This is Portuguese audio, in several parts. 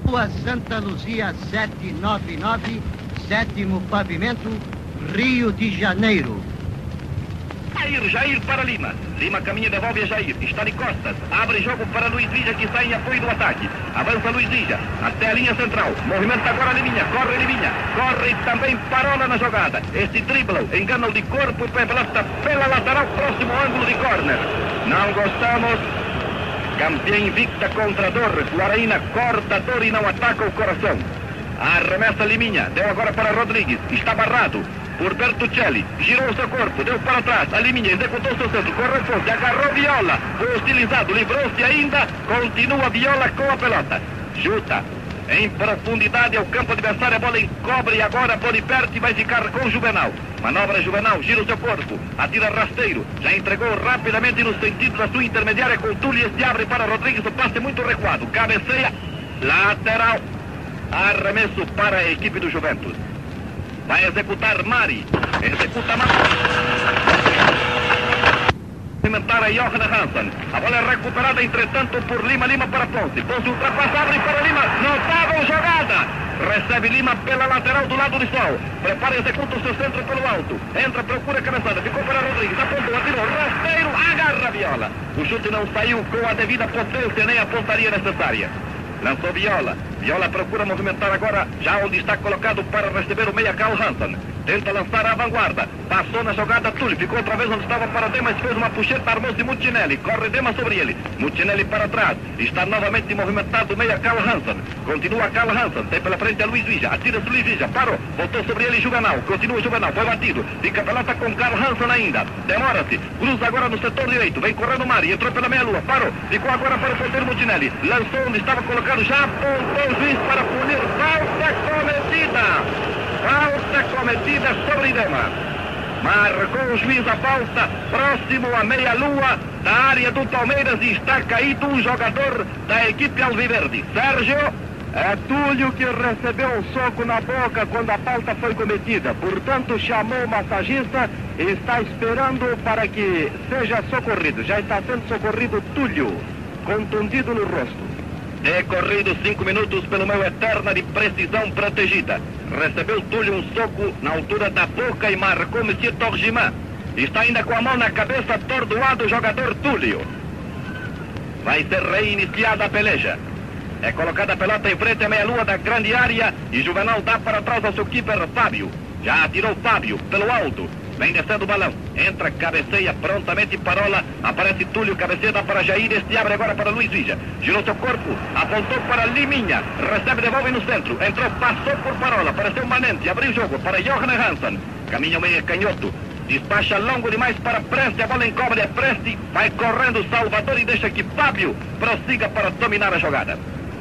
Rua Santa Luzia 799, 7º pavimento, Rio de Janeiro. Jair para Lima. Lima caminha e devolve a Jair. Está de costas. Abre jogo para Luiz Vija, que sai em apoio do ataque. Avança Luiz Vija até a linha central. Movimenta agora Liminha. Corre Liminha. Corre também Parola na jogada. Este dribla, engana-o de corpo e pelota pela lateral, próximo ângulo de córner. Não gostamos. Campeã invicta contra dor. Guaraína corta a dor e não ataca o coração. Arremessa Liminha. Deu agora para Rodrigues. Está barrado por Bertuccelli, girou o seu corpo, deu para trás, a Liminha executou seu centro, corre forte, agarrou Viola, foi hostilizado, livrou-se ainda, continua Viola com a pelota, chuta em profundidade ao campo adversário, a bola encobre agora Boniperti, vai ficar com Juvenal, manobra Juvenal, gira o seu corpo, atira rasteiro, já entregou rapidamente no sentido da sua intermediária com Túlio, se abre para Rodrigues, o passe muito recuado, cabeceia, lateral, arremesso para a equipe do Juventus. Vai executar Mari. Executa Mari. Cimentar a Johan Hansen. A bola é recuperada, entretanto, por Lima. Lima para Ponce. Ponce ultrapassa, abre para Lima. Notável jogada. Recebe Lima pela lateral do lado de Sol. Prepara e executa o seu centro pelo alto. Entra, procura a cabeçada. Ficou para Rodrigues. Apontou, atirou. Rasteiro. Agarra a Viola. O chute não saiu com a devida potência nem a pontaria necessária. Lançou Viola. Viola procura movimentar agora, já onde está colocado para receber o meia Carl Hansen. Tenta lançar a vanguarda. Passou na jogada Túlio. Ficou outra vez onde estava para Demas. Fez uma puxeta, armou-se Mutinelli. Corre Demas sobre ele. Mutinelli para trás. Está novamente movimentado o meia Carl Hansen. Continua Carl Hansen. Tem pela frente a Luiz Vija. Atira-se Luiz Vija. Parou. Voltou sobre ele Juvenal. Continua Juvenal. Foi batido. Fica a pelota com Carl Hansen ainda. Demora-se. Cruza agora no setor direito. Vem correndo Mari. Entrou pela meia-lua. Parou. Ficou agora para o ponteiro Mutinelli. Lançou onde estava colocado. Já apontou o juiz para punir. Falta cometida. Falta cometida sobre Dema. Marcou o juiz a falta próximo à meia-lua da área do Palmeiras e está caído um jogador da equipe alviverde. Sérgio. É Túlio que recebeu um soco na boca quando a falta foi cometida. Portanto, chamou o massagista e está esperando para que seja socorrido. Já está sendo socorrido Túlio, contundido no rosto. Decorridos 5 minutos pelo meu eterna de precisão protegida. Recebeu Túlio um soco na altura da boca e marcou Monsieur Torgiman. Está ainda com a mão na cabeça, atordoado o jogador Túlio. Vai ser reiniciada a peleja. É colocada a pelota em frente à meia-lua da grande área e Juvenal dá para trás ao seu keeper Fábio. Já atirou Fábio pelo alto. Vem descendo o balão, entra, cabeceia prontamente Parola, aparece Túlio, cabeceia dá para Jair, este abre agora para Luiz Vija, girou seu corpo, apontou para Liminha, recebe, devolve no centro, entrou, passou por Parola, apareceu Manente, abriu o jogo para Johan Hansen, caminha o meia canhoto, despacha longo demais para Preste, a bola encobre, é Preste, vai correndo Salvador e deixa que Fábio prossiga para dominar a jogada.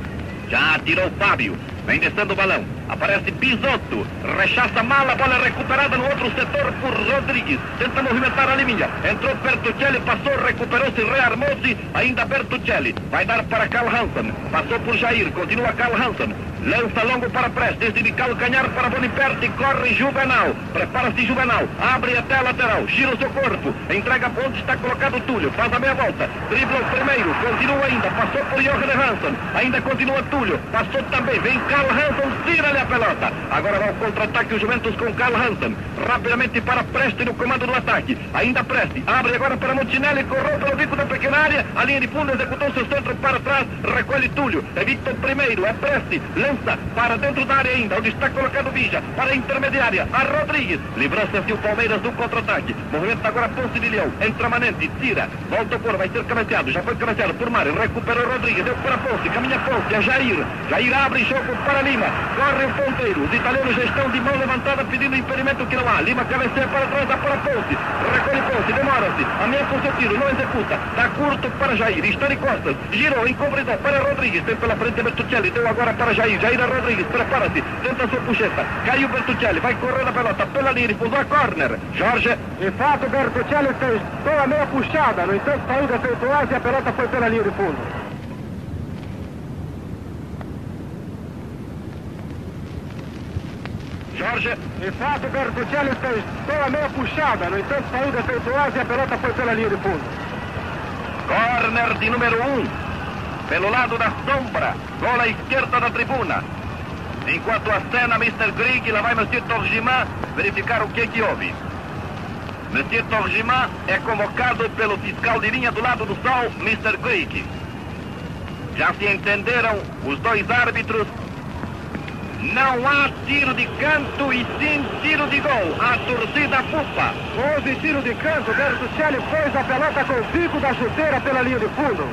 Já atirou Fábio, vem descendo o balão, aparece Bisotto, rechaça mal, a bola é recuperada no outro setor por Rodrigues, tenta movimentar a Liminha, entrou Bertuccelli, passou, recuperou-se, rearmou-se, ainda Bertuccelli, vai dar para Carl Hansen, passou por Jair, continua Carl Hansen, lança longo para Preste, desde de calcanhar para Boniperti, corre Juvenal, prepara-se Juvenal, abre até a lateral, gira o seu corpo, entrega para onde está colocado Túlio, faz a meia volta, dribla o primeiro, continua ainda, passou por Johan Hansen, ainda continua Túlio, passou também, vem Carl Hansen, tira-lhe a pelota, agora vai o contra-ataque o Juventus com Carl Hansen, rapidamente para Preste no comando do ataque, ainda Preste, abre agora para Mutinelli, correu pelo bico da pequena área, a linha de fundo, executou seu centro para trás, recolhe Túlio, evita o primeiro, é Preste, lança para dentro da área ainda, onde está colocado Vija, para a intermediária, a Rodrigues, livrou-se assim o Palmeiras do contra-ataque, movimento agora Ponce de Leão, entra Manente, tira, volta o cor, vai ser cabeceado, já foi cabeceado por Mário, recuperou Rodrigues, deu para Ponce, caminha Ponce, é Jair, Jair abre jogo para Lima, corre o ponteiro, os italianos já estão de mão levantada pedindo impedimento que não há, Lima cabeceia para trás, dá para Ponce, recolhe Ponce, demora-se, ameaça o seu tiro, não executa, dá curto para Jair, está de costas, girou, encobridão para Rodrigues, tem pela frente Bertuccelli, deu agora para Jair, Jair a Rodrigues, prepara-se, tenta a sua puxeta, caiu Bertuccelli, vai correr a pelota pela linha, expulsou a corner, Jorge. De fato, Bertuccelli fez toda meia puxada, no entanto saiu defeituosa e a pelota foi pela linha de fundo. Jorge. De fato, Bertuccelli fez toda meia puxada, no entanto saiu defeituosa e a pelota foi pela linha de fundo. Corner de número 1. pelo lado da sombra, gol à esquerda da tribuna. Enquanto a cena, Mr. Grigg, lá vai Monsieur Torgiman verificar o que houve. Monsieur Torgiman é convocado pelo fiscal de linha do lado do sol, Mr. Grigg. Já se entenderam os dois árbitros. Não há tiro de canto e sim tiro de gol. A torcida pupa. Houve tiro de canto. Bertuccelli pôs a pelota com o bico da chuteira pela linha de fundo.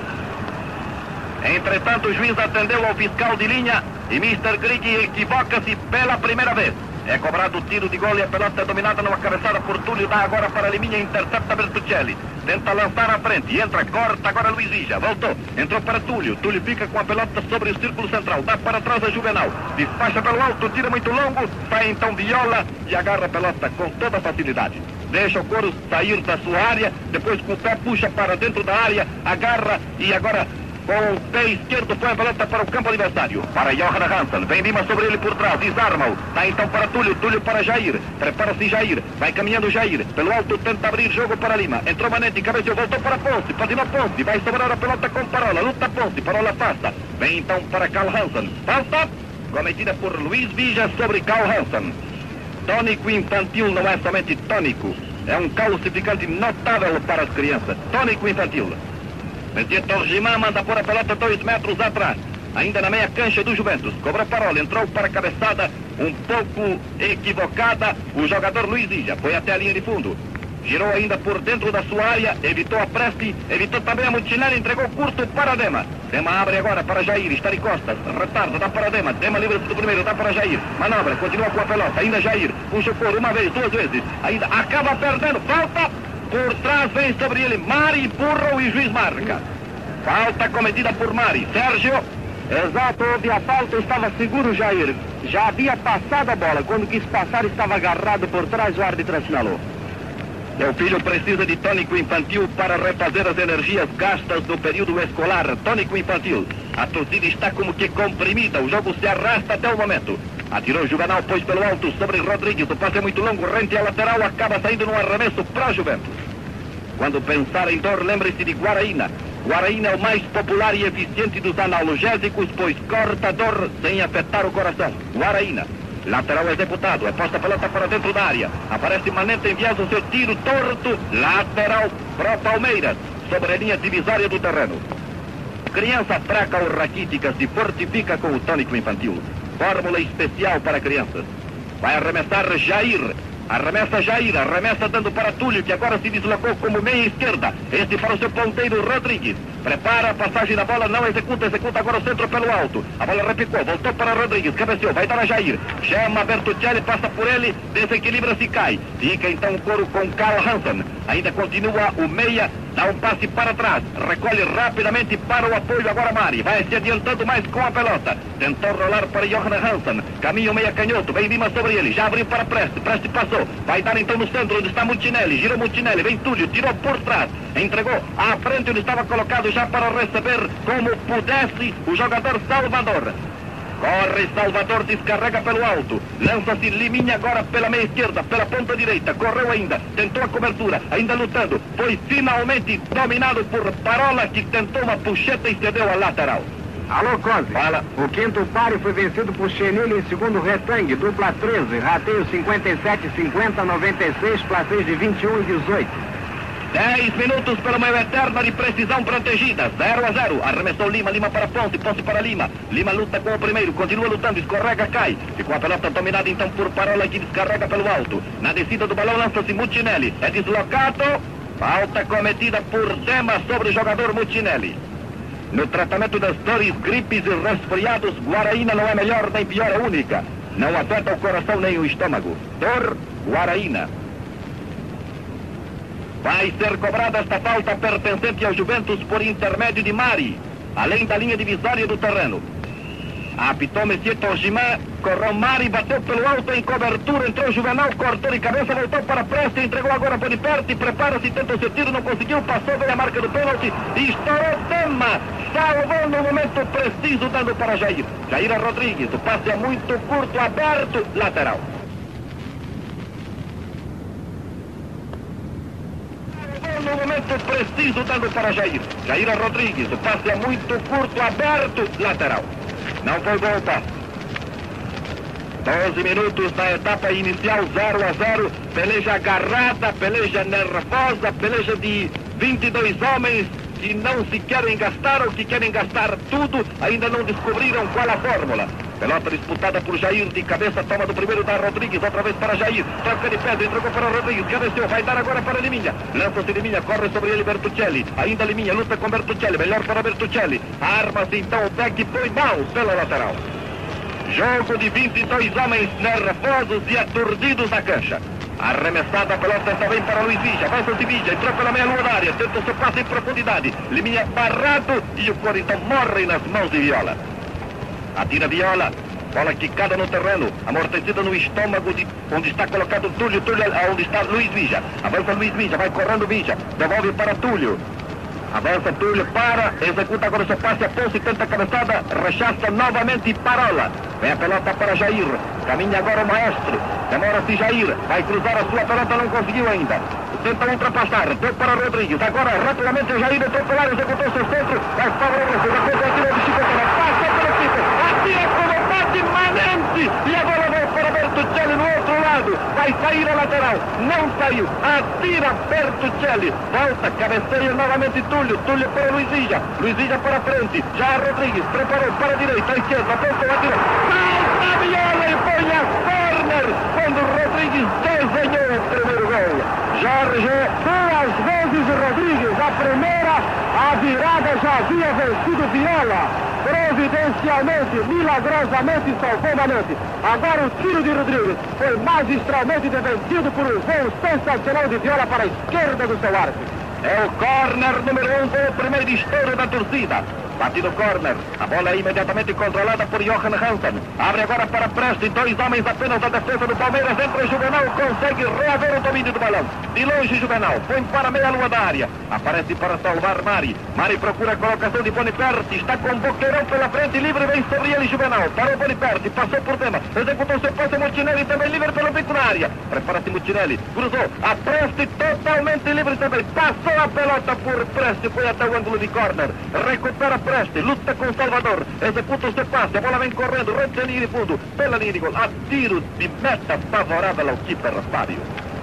Entretanto, o juiz atendeu ao fiscal de linha e Mr. Grigg equivoca-se pela primeira vez. É cobrado o tiro de gol e a pelota é dominada numa cabeçada por Túlio. Dá agora para Liminha, intercepta Bertuccelli. Tenta lançar à frente, entra, corta agora Luiz Vija. Voltou, entrou para Túlio. Túlio fica com a pelota sobre o círculo central. Dá para trás a Juvenal. Despacha pelo alto, tira muito longo. Sai então Viola e agarra a pelota com toda facilidade. Deixa o couro sair da sua área. Depois com o pé puxa para dentro da área. Agarra e agora... com o pé esquerdo põe a pelota para o campo adversário. Para Johan Hansen. Vem Lima sobre ele por trás. Desarma-o. Dá então para Túlio. Túlio para Jair. Prepara-se Jair. Vai caminhando Jair. Pelo alto tenta abrir jogo para Lima. Entrou Manente. Cabeceou. Voltou para Ponce. Patinou Ponce. Vai sobrar a pelota com Parola. Luta Ponce. Parola passa. Vem então para Carl Hansen. Falta. Cometida por Luiz Vija sobre Carl Hansen. Tônico infantil não é somente tônico. É um calcificante notável para as crianças. Tônico infantil. Monsieur Torgiman manda pôr a pelota 2 metros atrás. Ainda na meia cancha do Juventus. Cobrou Parola, entrou para a cabeçada um pouco equivocada. O jogador Luiz Vija foi até a linha de fundo. Girou ainda por dentro da sua área. Evitou a Presti. Evitou também a Mutinelli. Entregou curto para Dema. Dema abre agora para Jair. Está de costas. Retarda, dá para Dema. Dema livra-se do primeiro. Dá para Jair. Manobra. Continua com a pelota. Ainda Jair. Puxa o couro uma vez, 2 vezes. Ainda acaba perdendo. Falta. Por trás vem sobre ele Mari, empurra e o juiz marca. Falta cometida por Mari. Sérgio. Exato, houve a falta, estava seguro Jair. Já havia passado a bola. Quando quis passar, estava agarrado por trás, o árbitro assinalou. Seu filho precisa de tônico infantil para refazer as energias gastas no período escolar. Tônico infantil. A torcida está como que comprimida. O jogo se arrasta até o momento. Atirou Juvenal, pôs pelo alto sobre Rodrigues. O passe é muito longo, rente a lateral, acaba saindo num arremesso para a Juventus. Quando pensar em dor, lembre-se de Guaraína. Guaraína é o mais popular e eficiente dos analgésicos, pois corta a dor sem afetar o coração. Guaraína. Lateral executado, é posta a pelota para dentro da área. Aparece Manente, enviando o seu tiro torto. Lateral para Palmeiras, sobre a linha divisória do terreno. Criança fraca ou raquítica se fortifica com o tônico infantil. Fórmula especial para crianças. Vai arremessar Jair. Arremessa Jair, arremessa dando para Túlio, que agora se deslocou como meia esquerda. Este para o seu ponteiro Rodrigues. Prepara a passagem da bola, não executa agora o centro pelo alto. A bola repicou, voltou para Rodrigues, cabeceou, vai dar a Jair. Chama Bertuccelli, passa por ele, desequilibra-se e cai. Fica então o couro com Carl Hansen. Ainda continua o meia, dá um passe para trás. Recolhe rapidamente para o apoio agora Mari. Vai se adiantando mais com a pelota. Tentou rolar para Johan Hansen. Caminha o meia canhoto, vem Lima sobre ele. Já abriu para Preste, Preste passou. Vai dar então no centro onde está Mutinelli. Girou Mutinelli, vem Túlio, tirou por trás. Entregou à frente onde estava colocado já para receber como pudesse o jogador Salvador. Corre Salvador, descarrega pelo alto. Lança-se Liminha agora pela meia esquerda, pela ponta direita. Correu ainda, tentou a cobertura, ainda lutando. Foi finalmente dominado por Parola, que tentou uma puxeta e cedeu a lateral. Alô, Conte. Fala. O quinto páreo foi vencido por Chenille em segundo retangue, dupla 13, rateio 57-50, 96, placês de 21 e 18. 10 minutos pelo meio eterno de precisão protegida. 0-0. Arremessou Lima, Lima para Ponce, Ponce para Lima. Lima luta com o primeiro, continua lutando, escorrega, cai. Ficou a pelota dominada então por Parola, que descarrega pelo alto. Na descida do balão lança-se Mutinelli. É deslocado. Falta cometida por Dema sobre o jogador Mutinelli. No tratamento das dores, gripes e resfriados, Guaraína não é melhor nem pior, é única. Não afeta o coração nem o estômago. Dor, Guaraína. Vai ser cobrada esta falta pertencente ao Juventus por intermédio de Mari, além da linha divisória do terreno. Apitou Monsieur Torgiman, correu Mari, bateu pelo alto em cobertura, entrou Juvenal, cortou de cabeça, voltou para Preste, entregou agora para Boniperti, prepara-se, tenta o seu tiro, não conseguiu, passou, veio a marca do pênalti, estourou Dema, salvou no momento preciso, dando para Jair. Jair Rodrigues, o passe é muito curto, aberto, lateral. No no momento preciso, dando para Jair. Jair Rodrigues, o passe é muito curto, aberto, lateral. Não foi bom o passe. 12 minutos da etapa inicial, 0-0, peleja agarrada, peleja nervosa, peleja de 22 homens que não se querem gastar ou que querem gastar tudo, ainda não descobriram qual a fórmula. Pelota disputada por Jair, de cabeça, toma do primeiro da Rodrigues, outra vez para Jair, troca de pedra, entregou para Rodrigues, cabeceou, vai dar agora para Liminha, lança-se Liminha, corre sobre ele Bertuccelli, ainda Liminha, luta com Bertuccelli, melhor para Bertuccelli, arma-se então o back, põe mãos pela lateral. Jogo de 22 homens nervosos e aturdidos na cancha. Arremessada a pelota também para Luiz Vija, vai para Vija, entrou pela meia lua da área, tenta o seu passe em profundidade, Liminha barrado e o Coro então morre nas mãos de Viola. Atira Viola, bola quicada no terreno, amortecida no estômago de onde está colocado Túlio, onde está Luiz Vija. Avança Luiz Vija, vai correndo Vija, devolve para Túlio. Avança Túlio, para, executa agora o seu passe, aponta e tenta a cabeçada, rechaça novamente e parola. Vem a pelota para Jair, caminha agora o maestro, demora-se Jair, vai cruzar a sua pelota, não conseguiu ainda. Tenta ultrapassar, deu para Rodrigues, agora rapidamente o Jair entrou pelo ar, executou seu centro, vai para o Rodrigues, depois atira de Chico, passa pelo Chico, atira como bate imanente, e agora vai para Bertuccelli no outro lado, vai sair a lateral, não saiu, atira Bertuccelli, volta, cabeceia novamente Túlio para Luiz Vija para frente, já Rodrigues, preparou para a direita, à esquerda, apontou, atirou, salta a Viola e põe a corner, quando Rodrigues desenhou o primeiro gol. Jorge, duas vezes Rodrigues, a primeira, a virada já havia vencido Viola, providencialmente, milagrosamente e salvadamente. Agora o tiro de Rodrigues foi magistralmente vencido por um voo sensacional de Viola para a esquerda do seu arco. É o corner número 1, foi o primeiro estouro da torcida. Bate no corner, a bola é imediatamente controlada por Johan Hansen. Abre agora para Presti, dois homens apenas da defesa do Palmeiras. Entra Juvenal, consegue reaver o domínio do balão. De longe Juvenal, põe para a meia lua da área. Aparece para salvar Mari. Mari procura a colocação de Boniperti, está com Boqueirão pela frente, livre, vem sobre ele Juvenal. Parou Boniperti, passou por cima, executou seu passe Mutinelli, também livre pelo bico na área. Prepara-se Mutinelli, cruzou, a Presti totalmente livre também. Passou a pelota por Presti, foi até o ângulo de corner. Recupera Presti, luta com Salvador, executa o seu passe, a bola vem correndo, rente a linha de fundo, pela linha de gol, a tiro de meta favorável ao keeper Fábio.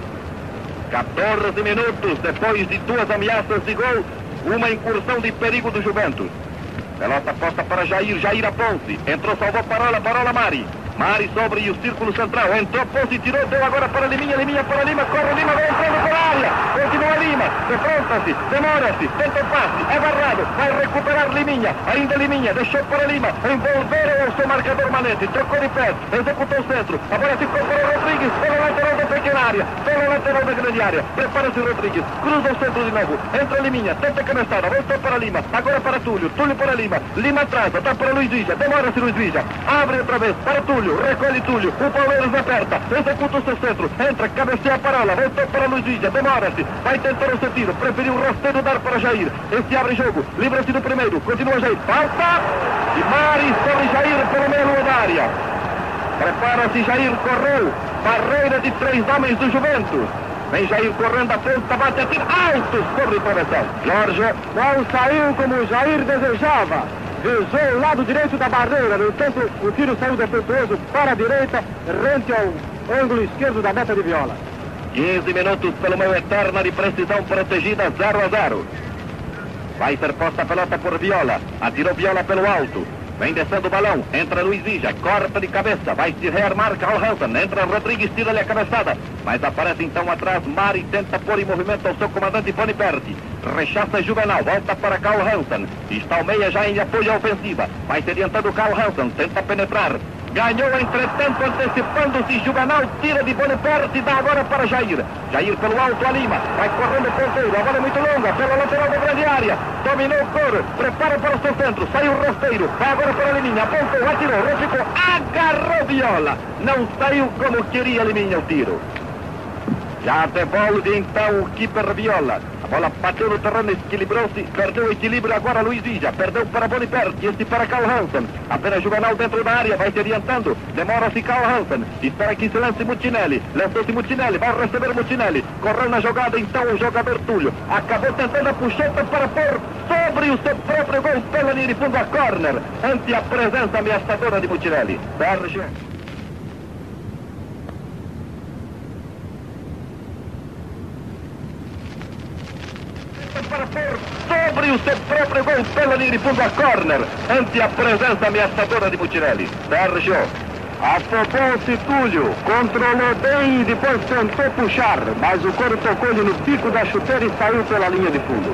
14 minutos depois de duas ameaças de gol, uma incursão de perigo do Juventus. Pelota posta para Jair, Jair a Ponce, entrou, salvou Parola Mari. Mari sobre o círculo central, entrou, Ponce, tirou, deu agora para Liminha, Liminha para Lima, corre Lima, vai entrando para a área, continua Lima, defronta-se, demora-se, tenta o passe, é barrado, vai recuperar Liminha, ainda Liminha, deixou para Lima, envolveram o seu marcador Manete, trocou de pé, executou o centro, agora ficou para Rodrigues, pela lateral da pequena área, pela lateral da grande área, prepara-se Rodrigues, cruza o centro de novo, entra Liminha, tenta a cabeçada, voltou para Lima, agora para Túlio, Túlio para Lima, Lima atrás, dá para Luiz Vija, demora-se Luiz Vija, abre outra vez para Túlio, recolhe Túlio, o Palmeiras aperta, executa o seu centro, entra, cabeceia a Parola, voltou para Luiz Vija, demora-se, vai tentar o seu tiro, preferiu o rasteiro dar para Jair, esse abre jogo, livra-se do primeiro, continua Jair, falta, e Mari sobre Jair pelo meio da área, prepara-se Jair, correu, barreira de 3 homens do Juventus. Vem Jair correndo a ponta, bate a tiro, alto sobre travessão. Jorge não saiu como o Jair desejava. Visou o lado direito da barreira, no entanto o tiro saiu defeituoso para a direita, rente ao ângulo esquerdo da meta de Viola. 15 minutos pelo meio, eterna de precisão protegida, 0-0. Vai ser posta a pelota por Viola, atirou Viola pelo alto. Vem descendo o balão, entra Luiz Vija, corta de cabeça, vai se rearmar Carl Hansen, entra Rodrigues, tira-lhe a cabeçada, mas aparece então atrás Mari, tenta pôr em movimento ao seu comandante Boniperti, rechaça Juvenal, volta para Carl Hansen, está o meia já em apoio à ofensiva, vai se adiantando Carl Hansen, tenta penetrar, ganhou entretanto antecipando-se Juvenal, tira de Boniperti, dá agora para Jair, Jair pelo alto a Lima, vai correndo o ponteiro, a bola é muito longa, pela lateral da grande área, dominou o Coro, prepara para o seu centro, saiu o rasteiro, vai agora para a Liminha, apontou, atirou, reficou, agarrou Viola, não saiu como queria Liminha o tiro. Já devolve então o keeper Viola. A A bola bateu no terreno, equilibrou-se, perdeu o equilíbrio, agora Luiz Ija, perdeu para Boniperti, este para Carl Hansen, apenas Juvenal dentro da área, vai se adiantando, demora-se Carl Hansen, espera que se lance Mutinelli, lançou-se Mutinelli, vai receber Mutinelli, correu na jogada então o jogador Túlio, acabou tentando a puxeta para pôr sobre o seu próprio gol pela linha de fundo a corner, ante a presença ameaçadora de Mutinelli. Sérgio. Para pôr sobre o seu próprio gol pela linha de fundo a corner, ante a presença ameaçadora de Mutinelli. Sérgio. Afobou-se Túlio, controlou bem e depois tentou puxar, mas o couro tocou-lhe no bico da chuteira e saiu pela linha de fundo.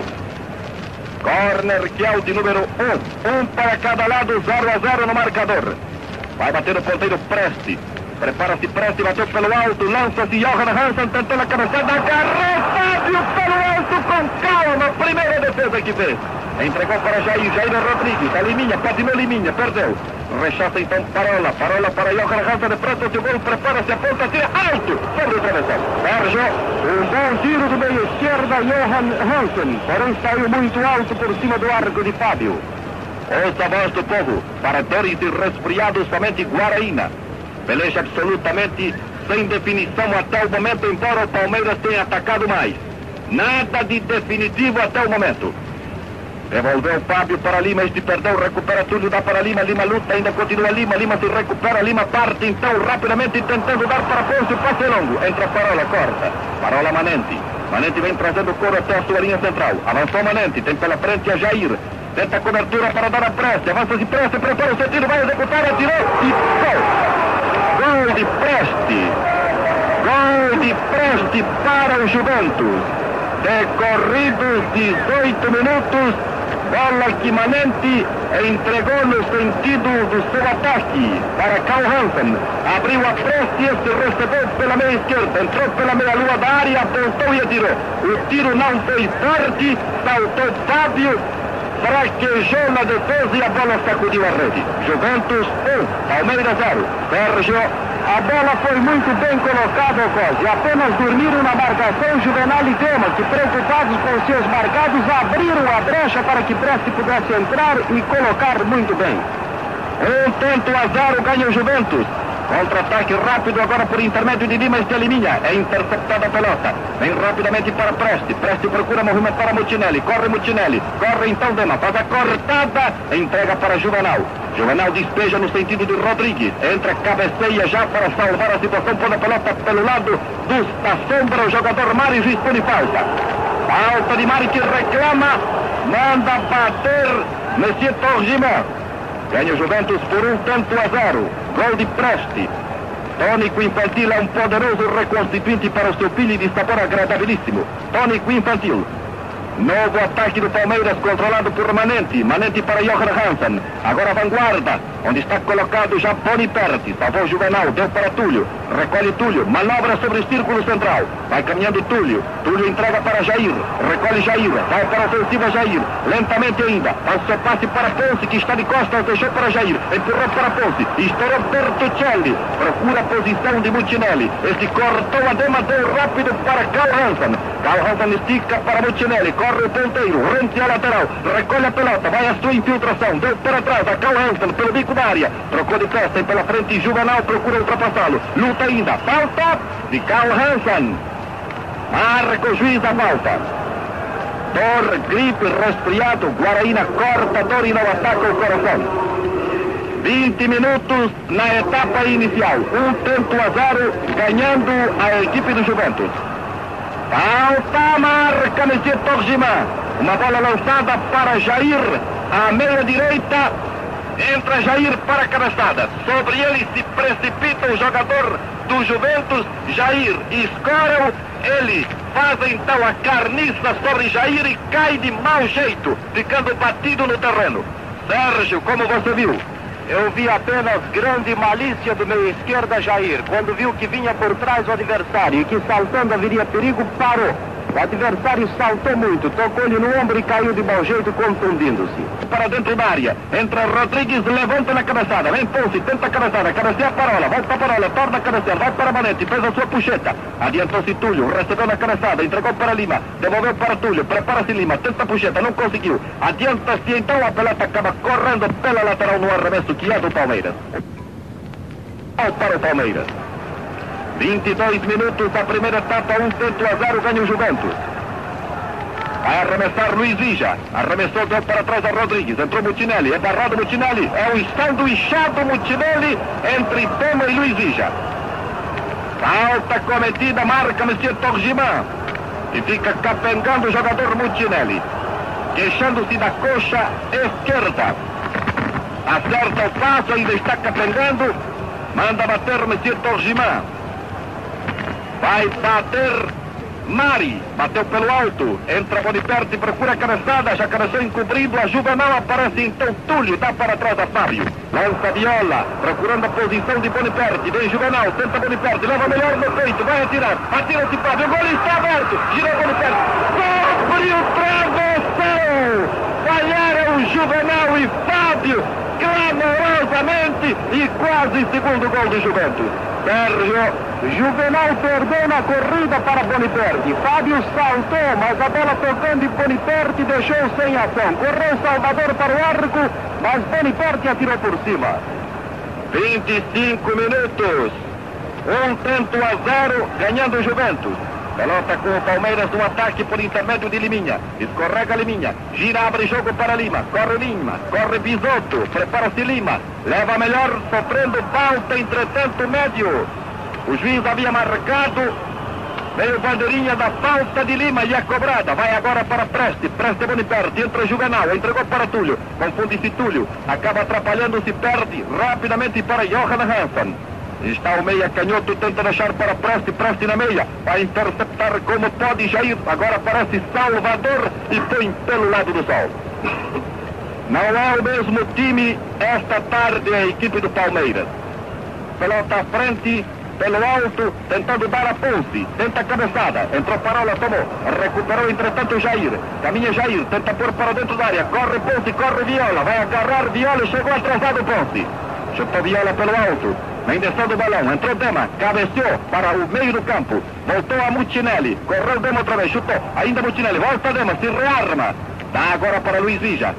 Corner que é o de número 1 para cada lado, 0-0 no marcador. Vai bater o ponteiro Presti. Prepara-se Presti, bateu pelo alto, lança-se Johan Hansen, tentou a cabeçada, agarrou Fábio pelo alto com calma, primeira defesa que fez. Entregou para Jair Rodrigues, a Liminha, patinou Liminha, perdeu. Rechaça então Parola para Johan Hansen, de pronto o gol, prepara-se, aponta, tira alto sobre o travessão. Sérgio, um bom tiro do meio esquerda, Johan Hansen, porém saiu muito alto por cima do arco de Fábio. Ouça a voz do povo, para dores e resfriados somente Guaraína. Peleja absolutamente sem definição até o momento, embora o Palmeiras tenha atacado mais. Nada de definitivo até o momento. Devolveu Fábio para Lima, este perdeu, recupera Túlio, dá para Lima, Lima luta, ainda continua Lima, Lima se recupera, Lima parte então rapidamente tentando dar para Ponce, o passe longo, entra Parola, corta, Parola Manenti, Manenti vem trazendo o couro até a sua linha central, avançou Manenti, tem pela frente a Jair, tenta a cobertura para dar a pressa, avança-se pressa, prepara o sentido, vai executar, atirou e gol! Gol de Presti! Gol de Presti para o Juventus! Decorridos 18 minutos, bola que Manenti entregou no sentido do seu ataque para Carl Hansen. Abriu a Presti, este recebeu pela meia esquerda, entrou pela meia lua da área, apontou e atirou. O tiro não foi forte, saltou Fábio, fraquejou na defesa e a bola sacudiu a rede. Juventus 1, Palmeiras 0. Sérgio. A bola foi muito bem colocada, Cosi. Apenas dormiram na marcação Juvenal e Gama, que preocupados com seus marcados, abriram a brecha para que Presti pudesse entrar e colocar muito bem. 1-0 ganha o Juventus. Contra-ataque rápido agora por intermédio de Lima, este Liminha. É interceptada a pelota. Vem rapidamente para Presti. Presti procura movimentar a Mutinelli. Corre Mutinelli. Corre então Dema. Faz a cortada. Entrega para Juvenal. Juvenal despeja no sentido de Rodrigues. Entra, cabeceia já para salvar a situação. Põe a pelota pelo lado da sombra. O jogador Mari dispõe falta. Falta de Mari que reclama. Manda bater Monsieur Torgiman. Ganha o Juventus por 1-0. Gol de Presti. Tônico Infantil é um poderoso reconstituinte para o seu filho de sabor agradabilíssimo. Tônico Infantil. Novo ataque do Palmeiras controlado por Manenti. Manenti para Johan Hansen. Agora a vanguarda, onde está colocado já Boniperti. Salvou Juvenal, deu para Túlio. Recolhe Túlio, manobra sobre o círculo central. Vai caminhando Túlio. Túlio entrega para Jair. Recolhe Jair. Vai para a ofensiva Jair. Lentamente ainda. Faz seu passe para Ponce, que está de costas. Deixou para Jair. Empurrou para Ponce. Estourou Bertuccelli. Procura a posição de Mutinelli. Este cortou a Dema, deu rápido para Carl Hansen. Carl Hansen estica para Mutinelli. Corre o ponteiro, rente à lateral, recolhe a pelota, vai à sua infiltração, deu para trás a Carl Hansen pelo bico da área, trocou de costa e pela frente Juvenal procura ultrapassá-lo, luta ainda, falta de Carl Hansen, marca o juiz a falta. Dor, gripe, resfriado, Guaraína corta dor e não ataca o coração. 20 minutos na etapa inicial, 1-0 ganhando a equipe do Juventus. Falta, marca Monsieur Torgiman. Uma bola lançada para Jair, à meia direita. Entra Jair para a cabeçada. Sobre ele se precipita o jogador do Juventus, Jair. Escora-o, ele faz então a carniça sobre Jair e cai de mau jeito, ficando batido no terreno. Sérgio, como você viu? Eu vi apenas grande malícia do meio esquerda Jair. Quando viu que vinha por trás o adversário e que saltando haveria perigo, parou. O adversário saltou muito, tocou-lhe no ombro e caiu de mau jeito, contundindo-se. Para dentro da área, entra Rodrigues, levanta na cabeçada, vem Ponce, tenta a cabeçada, cabeceia a Parola, volta a Parola, torna a cabecear, vai para Manete, fez a sua puxeta, adiantou-se Túlio, recebeu na cabeçada, entregou para Lima, devolveu para Túlio, prepara-se Lima, tenta a puxeta, não conseguiu, adianta-se então, a pelota acaba correndo pela lateral no arremesso que é do Palmeiras. Para o Palmeiras. 22 minutos da primeira etapa, 1-0, ganha o Juventus. Vai arremessar Luiz Vija. Arremessou, deu para trás a Rodrigues. Entrou Mutinelli. É barrado Mutinelli. É o estanduichado Mutinelli entre Dema e Luiz Vija. Falta cometida, marca Monsieur Torgiman. E fica capengando o jogador Mutinelli. Queixando-se da coxa esquerda. Acerta o passo, ainda está capengando. Manda bater Monsieur Torgiman. Vai bater Mari, bateu pelo alto, entra Boniperti, procura a cabeçada, já cabeceou encobrindo, a Juvenal aparece então Túlio, dá para trás a Fábio, lança Viola, procurando a posição de Boniperti, vem Juvenal, tenta Boniperti, leva melhor no peito, vai atirar, atira-se Fábio, o gol está aberto, girou Boniperti, sobre o travessão, falharam Juvenal e Fábio, clamorosamente, e quase segundo gol do Juventus. Sérgio Juvenal perdeu na corrida para Boniperti. Fábio saltou, mas a bola tocando e Boniperti deixou sem ação. Correu Salvador para o arco, mas Boniperti atirou por cima. 25 minutos. 1-0, ganhando o Juventus. Pelota com o Palmeiras no ataque por intermédio de Liminha. Escorrega Liminha. Gira, abre jogo para Lima. Corre Lima. Corre Bisotto. Prepara-se Lima. Leva melhor, sofrendo falta, entretanto, médio. O juiz havia marcado. Veio bandeirinha da falta de Lima e é cobrada. Vai agora para Preste. Preste Boniperti. Entra Juvenal. Entregou para Túlio. Confunde-se Túlio. Acaba atrapalhando-se. Perde rapidamente para Johan Hansen. Está o meia canhoto, tenta deixar para Preste, Preste na meia, vai interceptar como pode Jair, agora aparece Salvador e põe pelo lado do sol. Não é o mesmo time esta tarde a equipe do Palmeiras. Pelota à frente, pelo alto, tentando dar a Ponce, tenta a cabeçada, entrou Parola, tomou, recuperou entretanto Jair, caminha Jair, tenta pôr para dentro da área, corre Ponce, corre Viola, vai agarrar Viola e chegou atrasado Ponce. Chutou Viola pelo alto, na direção do balão, entrou Dema, cabeceou para o meio do campo, voltou a Mutinelli, correu Dema outra vez, chutou, ainda Mutinelli, volta Dema, se rearma, dá agora para Luiz Vija,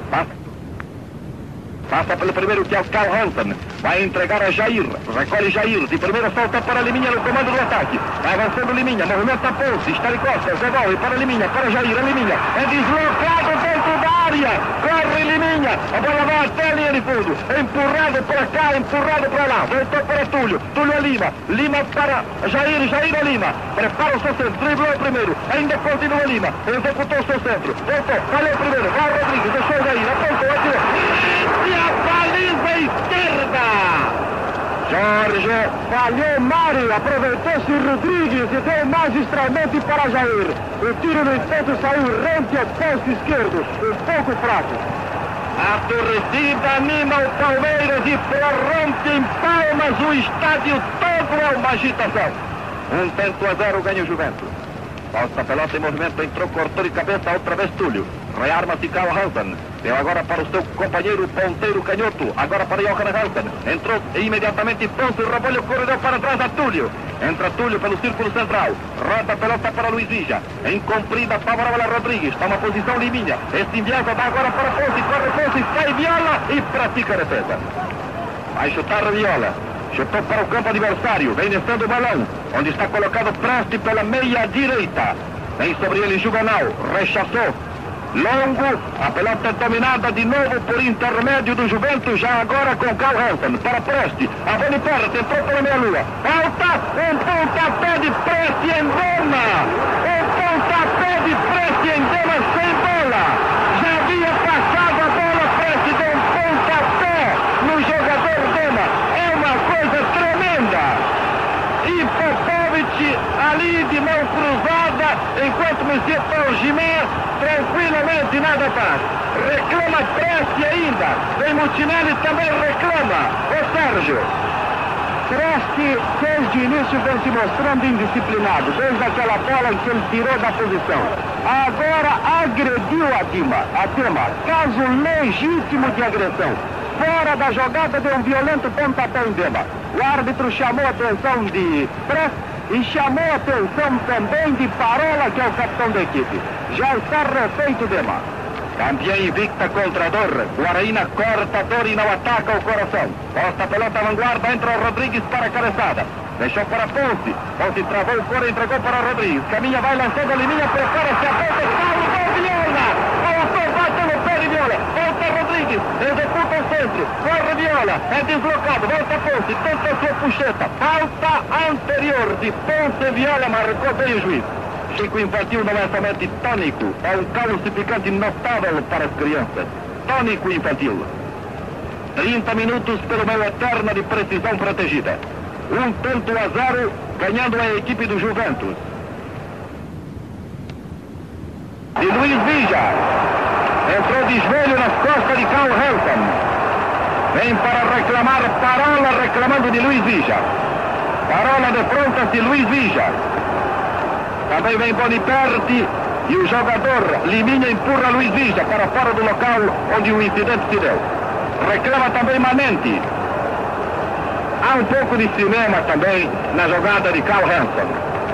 passa pelo primeiro que é o Carl Hansen, vai entregar a Jair, recolhe Jair, de primeira solta para Liminha no comando do ataque, vai avançando Liminha, movimenta Ponce, está de costas, devolve para Liminha, para Jair, a Liminha, é deslocado dentro da área, corre Liminha, a bola vai até a linha de fundo, empurrado para cá, empurrado para lá, voltou para Túlio, Túlio a Lima, Lima para Jair, Jair a Lima, prepara o seu centro, driblou o primeiro, ainda continua Lima, executou o seu centro, voltou, falhou o primeiro, vai Rodrigues, deixou Jair, apontou, atirou, e a baliza esquerda! Jorge falhou Mari, aproveitou-se Rodrigues e deu magistralmente para Jair. O tiro no entanto saiu rente ao posto esquerdo, um pouco fraco. A torcida anima o Palmeiras e prorrompe em palmas o estádio todo, é uma agitação. 1-0 ganha o Juventus. Posta a pelota em movimento, entrou, cortou de cabeça, outra vez Túlio. Rearma-se Carl Hansen. Deu agora para o seu companheiro ponteiro canhoto. Agora para Johan Hansen. Entrou imediatamente Ponce, roubou-lhe o corredor para trás a Túlio. Entra Túlio pelo círculo central. Roda a pelota para Luiz Vija. Em comprida, favorável a Rodrigues. Toma posição Liminha. Este enviado dá agora para Ponce. Corre Ponce, sai Viola e pratica a defesa. Vai chutar Viola. Chutou para o campo adversário, vem descendo o balão, onde está colocado Preste pela meia direita. Vem sobre ele Juvenal, rechaçou. Longo, a pelota dominada de novo por intermédio do Juventus, já agora com Carl Hansen, para Preste. A Boniperti entrou pela meia-lua. Falta, um pontapé de Preste em Dema. Um pontapé de Preste em Dema sem bola. Já havia passado a bola, Preste deu um pontapé no jogador Dema. Coisa tremenda, e Popovic ali de mão cruzada, enquanto Monsieur Torgiman tranquilamente nada faz, reclama Preste ainda, vem Mutinelli também reclama, ô Sérgio. Presti, desde o início, vem se mostrando indisciplinado, desde aquela bola em que ele tirou da posição. Agora agrediu a Dema, caso legítimo de agressão. Fora da jogada, deu um violento pontapé em Dema. O árbitro chamou a atenção de Presti e chamou a atenção também de Parola, que é o capitão da equipe. Já está refeito Dema. Campeão invicta contra a dor. Guaraína corta a dor e não ataca o coração. Posta a pelota à vanguarda, entra o Rodrigues para a cabeçada. Deixou para Ponce. Ponce travou o coro, entregou para Rodrigues. Caminha, vai lançando a liminha, prepara-se a ponta. Cai o gol, Viola! O ator vai pelo pé de Viola. Volta Rodrigues, executa o centro. Corre Viola, é deslocado. Volta Ponce, tenta a sua puxeta. Falta anterior de Ponce. Viola marcou bem o juiz. Chico Infantil não é somente tônico, é um calcificante notável para as crianças. Tônico Infantil. 30 minutos pelo meio eterna de precisão protegida. 1-0, ganhando a equipe do Juventus. De Luiz Vija. Entrou de joelho nas costas de Carl Hansen. Vem para reclamar Parola, reclamando de Luiz Vija. Parola defronta-se Luiz Vija. Também vem Boniperti e o jogador Liminha empurra Luiz Vija para fora do local onde o incidente se deu. Reclama também Manenti. Há um pouco de cinema também na jogada de Carl Hansen.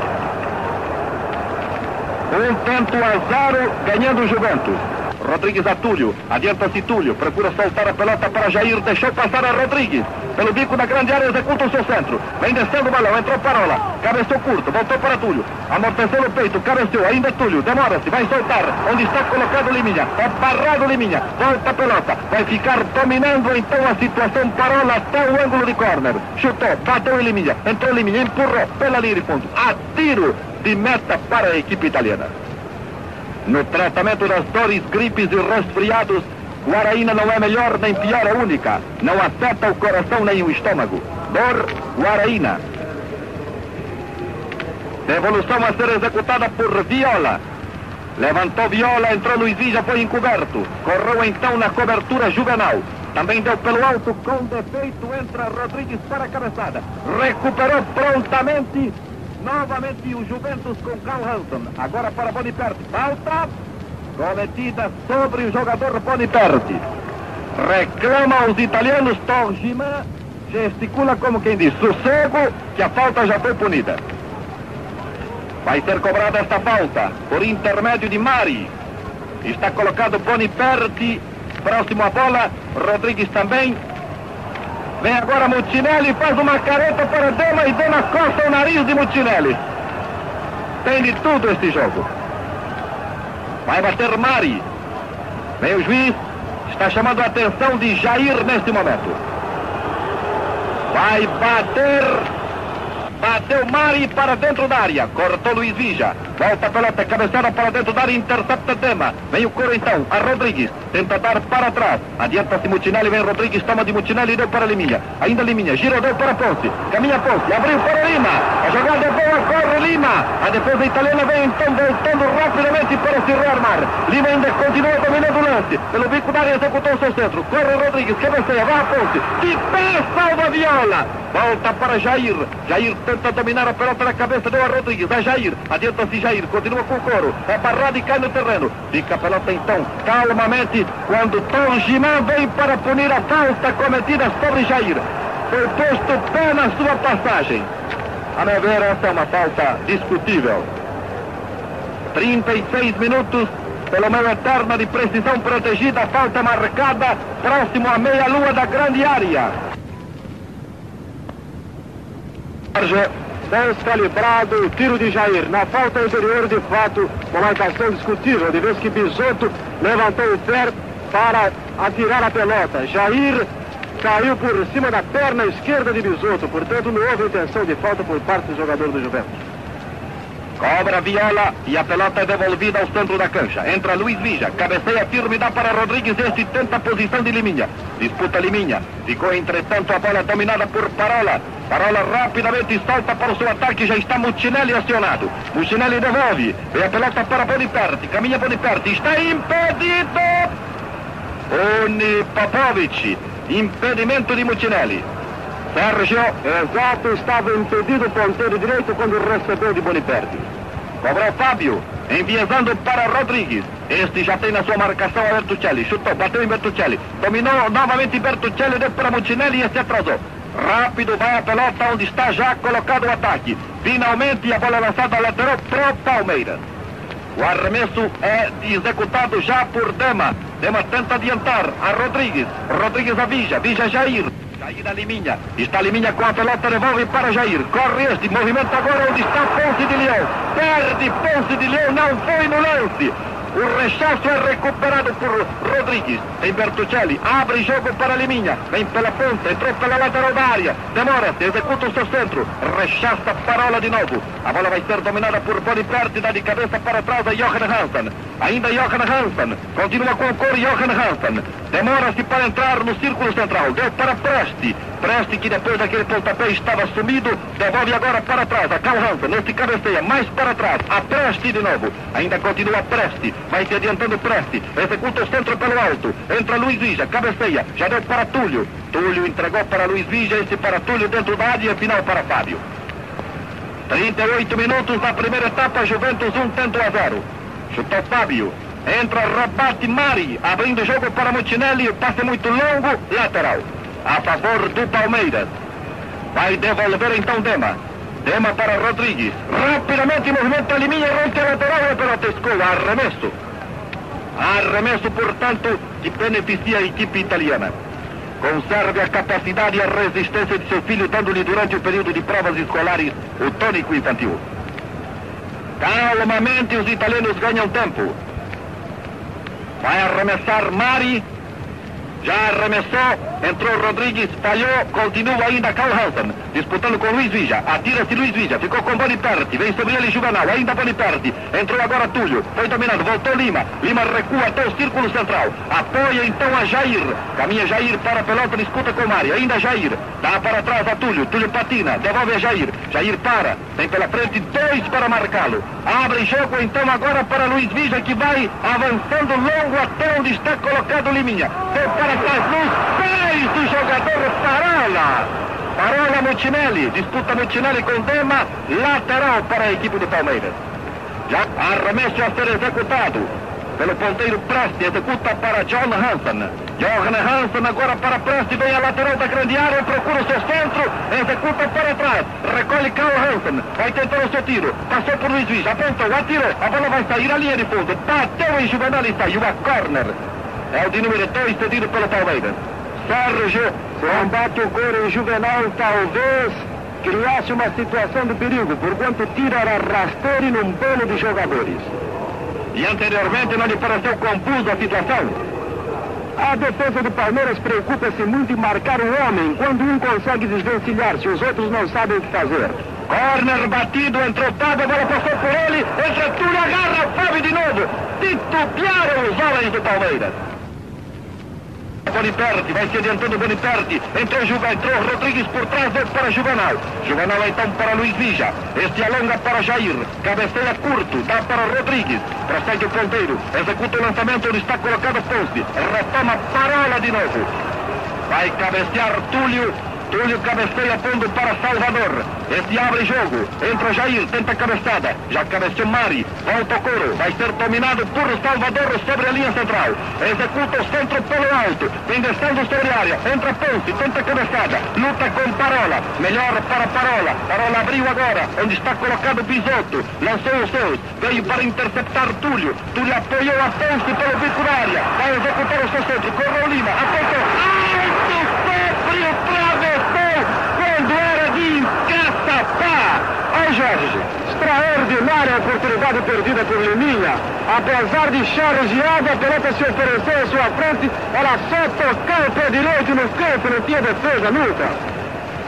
1-0, ganhando o Juventus. Rodrigues a Túlio, adianta-se Túlio, procura soltar a pelota para Jair, deixou passar a Rodrigues. Pelo bico da grande área, executa o seu centro. Vem descendo o balão, entrou Parola, cabeceou curto, voltou para Túlio. Amorteceu no peito, cabeceou, ainda Túlio, demora-se, vai soltar. Onde está colocado Liminha? É barrado Liminha, volta a pelota. Vai ficar dominando então a situação Parola até o ângulo de córner. Chutou, bateu em Liminha, entrou Liminha, empurrou pela linha de fundo. A tiro de meta para a equipe italiana. No tratamento das dores, gripes e resfriados, Guaraína não é melhor nem pior, é única. Não afeta o coração nem o estômago. Dor, Guaraína. Devolução a ser executada por Viola. Levantou Viola, entrou Luiz Vija, foi encoberto. Correu então na cobertura Juvenal. Também deu pelo alto, com defeito, entra Rodrigues para a cabeçada. Recuperou prontamente. Novamente o Juventus com Carl Hansen. Agora para Boniperti. Falta cometida sobre o jogador Boniperti. Reclama os italianos. Torgima gesticula como quem diz: sossego, que a falta já foi punida. Vai ser cobrada esta falta por intermédio de Mari. Está colocado Boniperti próximo à bola. Rodrigues também. Vem agora Mutinelli, faz uma careta para Dema e Dema coça o nariz de Mutinelli. Tem de tudo este jogo. Vai bater Mari. Vem o juiz, está chamando a atenção de Jair neste momento. Vai bater. Bateu Mari para dentro da área. Cortou Luiz Vija. Volta a pelota, cabeçada para dentro da área, intercepta Dema. Vem o coro então, a Rodrigues. Tenta dar para trás. Adianta-se Mutinelli, vem Rodrigues, toma de Mutinelli e deu para Liminha. Ainda Liminha, gira, deu para Ponce. Caminha Ponce, abriu para Lima. A jogada é boa, corre Lima. A defesa italiana vem então voltando rapidamente para se rearmar. Lima ainda continua dominando o lance. Pelo bico da área executou o seu centro. Corre Rodrigues, cabeceia, vai a Ponce. De pé, salva Viola. Volta para Jair. Jair tenta dominar a pelota na cabeça, deu a Rodrigues. A Jair, adianta-se Jair, continua com o coro. É barrado e cai no terreno. Fica a pelota então, calmamente, quando Torgima vem para punir a falta cometida sobre Jair. Foi posto pé na sua passagem. A meu ver, essa é uma falta discutível. 36 minutos, pelo meio eterno de precisão protegida, falta marcada, próximo à meia-lua da grande área. Descalibrado o tiro de Jair. Na falta anterior, de fato, uma marcação discutível, de vez que Bisotto levantou o pé para atirar a pelota. Jair caiu por cima da perna esquerda de Bisotto, portanto não houve intenção de falta por parte do jogador do Juventus. Cobra Viola e a pelota é devolvida ao centro da cancha. Entra Luiz Vija, cabeceia firme, dá para Rodrigues, este tenta a posição de Liminha. Disputa Liminha, ficou entretanto a bola dominada por Parola. Parola rapidamente salta para o seu ataque, já está Mutinelli acionado. Mutinelli devolve, vem a pelota para Boniperti, caminha Boniperti, está impedido! Oni Popovic, impedimento de Mutinelli. Sérgio. Exato, estava impedido o ponteiro direito quando recebeu de Boniperti. Cobrou Fábio, enviesando para Rodrigues. Este já tem na sua marcação a Bertuccelli. Chutou, bateu em Bertuccelli. Dominou novamente Bertuccelli, deu para Mutinelli e se atrasou. Rápido vai a pelota onde está já colocado o ataque. Finalmente a bola lançada lateral pro Palmeiras. O arremesso é executado já por Dema. Dema tenta adiantar a Rodrigues. Rodrigues a Vija. Vija Jair. Jair a Liminha. Está Liminha com a pelota, devolve para Jair. Corre este, movimento agora onde está Ponce de Leão. Perde Ponce de Leão, não foi no lance. O rechaço é recuperado por Rodrigues. Tem Bertuccelli, abre jogo para Liminha. Vem pela ponta, entrou pela lateral da área. Demora-se, executa o seu centro. Rechaça Parola de novo. A bola vai ser dominada por Boniperti, dá de cabeça para trás a Johan Hansen. Ainda Johan Hansen. Continua com o cor Johan Hansen. Demora-se para entrar no círculo central. Deu para Presti. Presti, que depois daquele pontapé estava sumido, devolve agora para trás a Carl Hansen. Neste cabeceia, mais para trás. A Presti de novo. Ainda continua Presti. Vai se adiantando Presti. Executa o centro pelo alto. Entra Luiz Vija. Cabeceia. Já deu para Túlio. Túlio entregou para Luiz Vija. Esse para Túlio dentro da área. Final para Fábio. 38 minutos da primeira etapa. Juventus 1 tento a 0. Chutou Fábio. Entra Rabate Mari. Abrindo o jogo para Mutinelli. O passe muito longo. Lateral. A favor do Palmeiras. Vai devolver então Dema. Dema para Rodrigues. Rapidamente movimento a Liminha, rompe a lateral e a pelota escoa. Arremesso. Arremesso, portanto, que beneficia a equipe italiana. Conserve a capacidade e a resistência de seu filho, dando-lhe durante o período de provas escolares o tônico infantil. Calmamente os italianos ganham tempo. Vai arremessar Mari. Já arremessou, entrou Rodrigues, falhou, continua ainda Carl Hansen, disputando com Luiz Vija, atira-se Luiz Vija, ficou com Boniperti, vem sobre ele Juvenal, ainda Boniperti, entrou agora Túlio, foi dominado, voltou Lima, Lima recua até o círculo central, apoia então a Jair, caminha Jair para a pelota, disputa com Mari, ainda Jair, dá para trás a Túlio, Túlio patina, devolve a Jair, Jair para, tem pela frente 2 para marcá-lo, abre jogo então agora para Luiz Vija, que vai avançando longo até onde está colocado Liminha, deu para trás nos pés do jogador Parola. Parola Mutinelli, disputa Mutinelli com Dema, lateral para a equipe do Palmeiras. Já arremesso a ser executado pelo ponteiro Presti, executa para John Hansen. Johan Hansen agora para Presti, vem a lateral da grande área, procura o seu centro, executa para trás, recolhe Carl Hansen, vai tentar o seu tiro, passou por Luiz Vija, apontou, atirou, a bola vai sair à linha de fundo, bateu em Juvenal e saiu a corner. É o de número 2 cedido pelo Palmeiras. Sérgio, combate o gol em Juvenal, talvez criasse uma situação de perigo, porquanto tiro era rasteiro num bolo de jogadores. E anteriormente não lhe pareceu confusa a situação? A defesa do Palmeiras preocupa-se muito em marcar o homem, quando um consegue desvencilhar-se, os outros não sabem o que fazer. Corner batido, entrou Fábio, a bola passou por ele, entra Túlio, agarra Fábio de novo. Titubearam os homens do Palmeiras. Boniperti, vai se adiantando Boniperti, entrou Rodrigues por trás, deu para Juvenal. Juvenal então para Luiz Vija, este alonga para Jair, cabeceia curto, dá para Rodrigues, prossegue o ponteiro, executa o lançamento onde está colocado Ponce, retoma Parola de novo, vai cabecear Túlio. Túlio cabeceia fundo para Salvador. Este abre jogo. Entra Jair, tenta cabeçada. Já cabeceou Mari. Volta o Coro. Vai ser dominado por Salvador sobre a linha central. Executa o centro pelo alto. Vem descendo sobre a área. Entra Ponce, tenta cabeçada. Luta com Parola. Melhor para Parola. Parola abriu agora. Onde está colocado Bisotto. Lançou os seus. Veio para interceptar Túlio. Túlio apoiou a Ponce pelo bico da área. Vai executar o seu centro. Correu Lima. Apontou. Quando era de encaçapar. Olha, Jorge, extraordinária a oportunidade perdida por Liminha. Apesar de chargeada, a pelota se ofereceu à sua frente, ela só tocou o pé direito no campo, não tinha defesa nunca.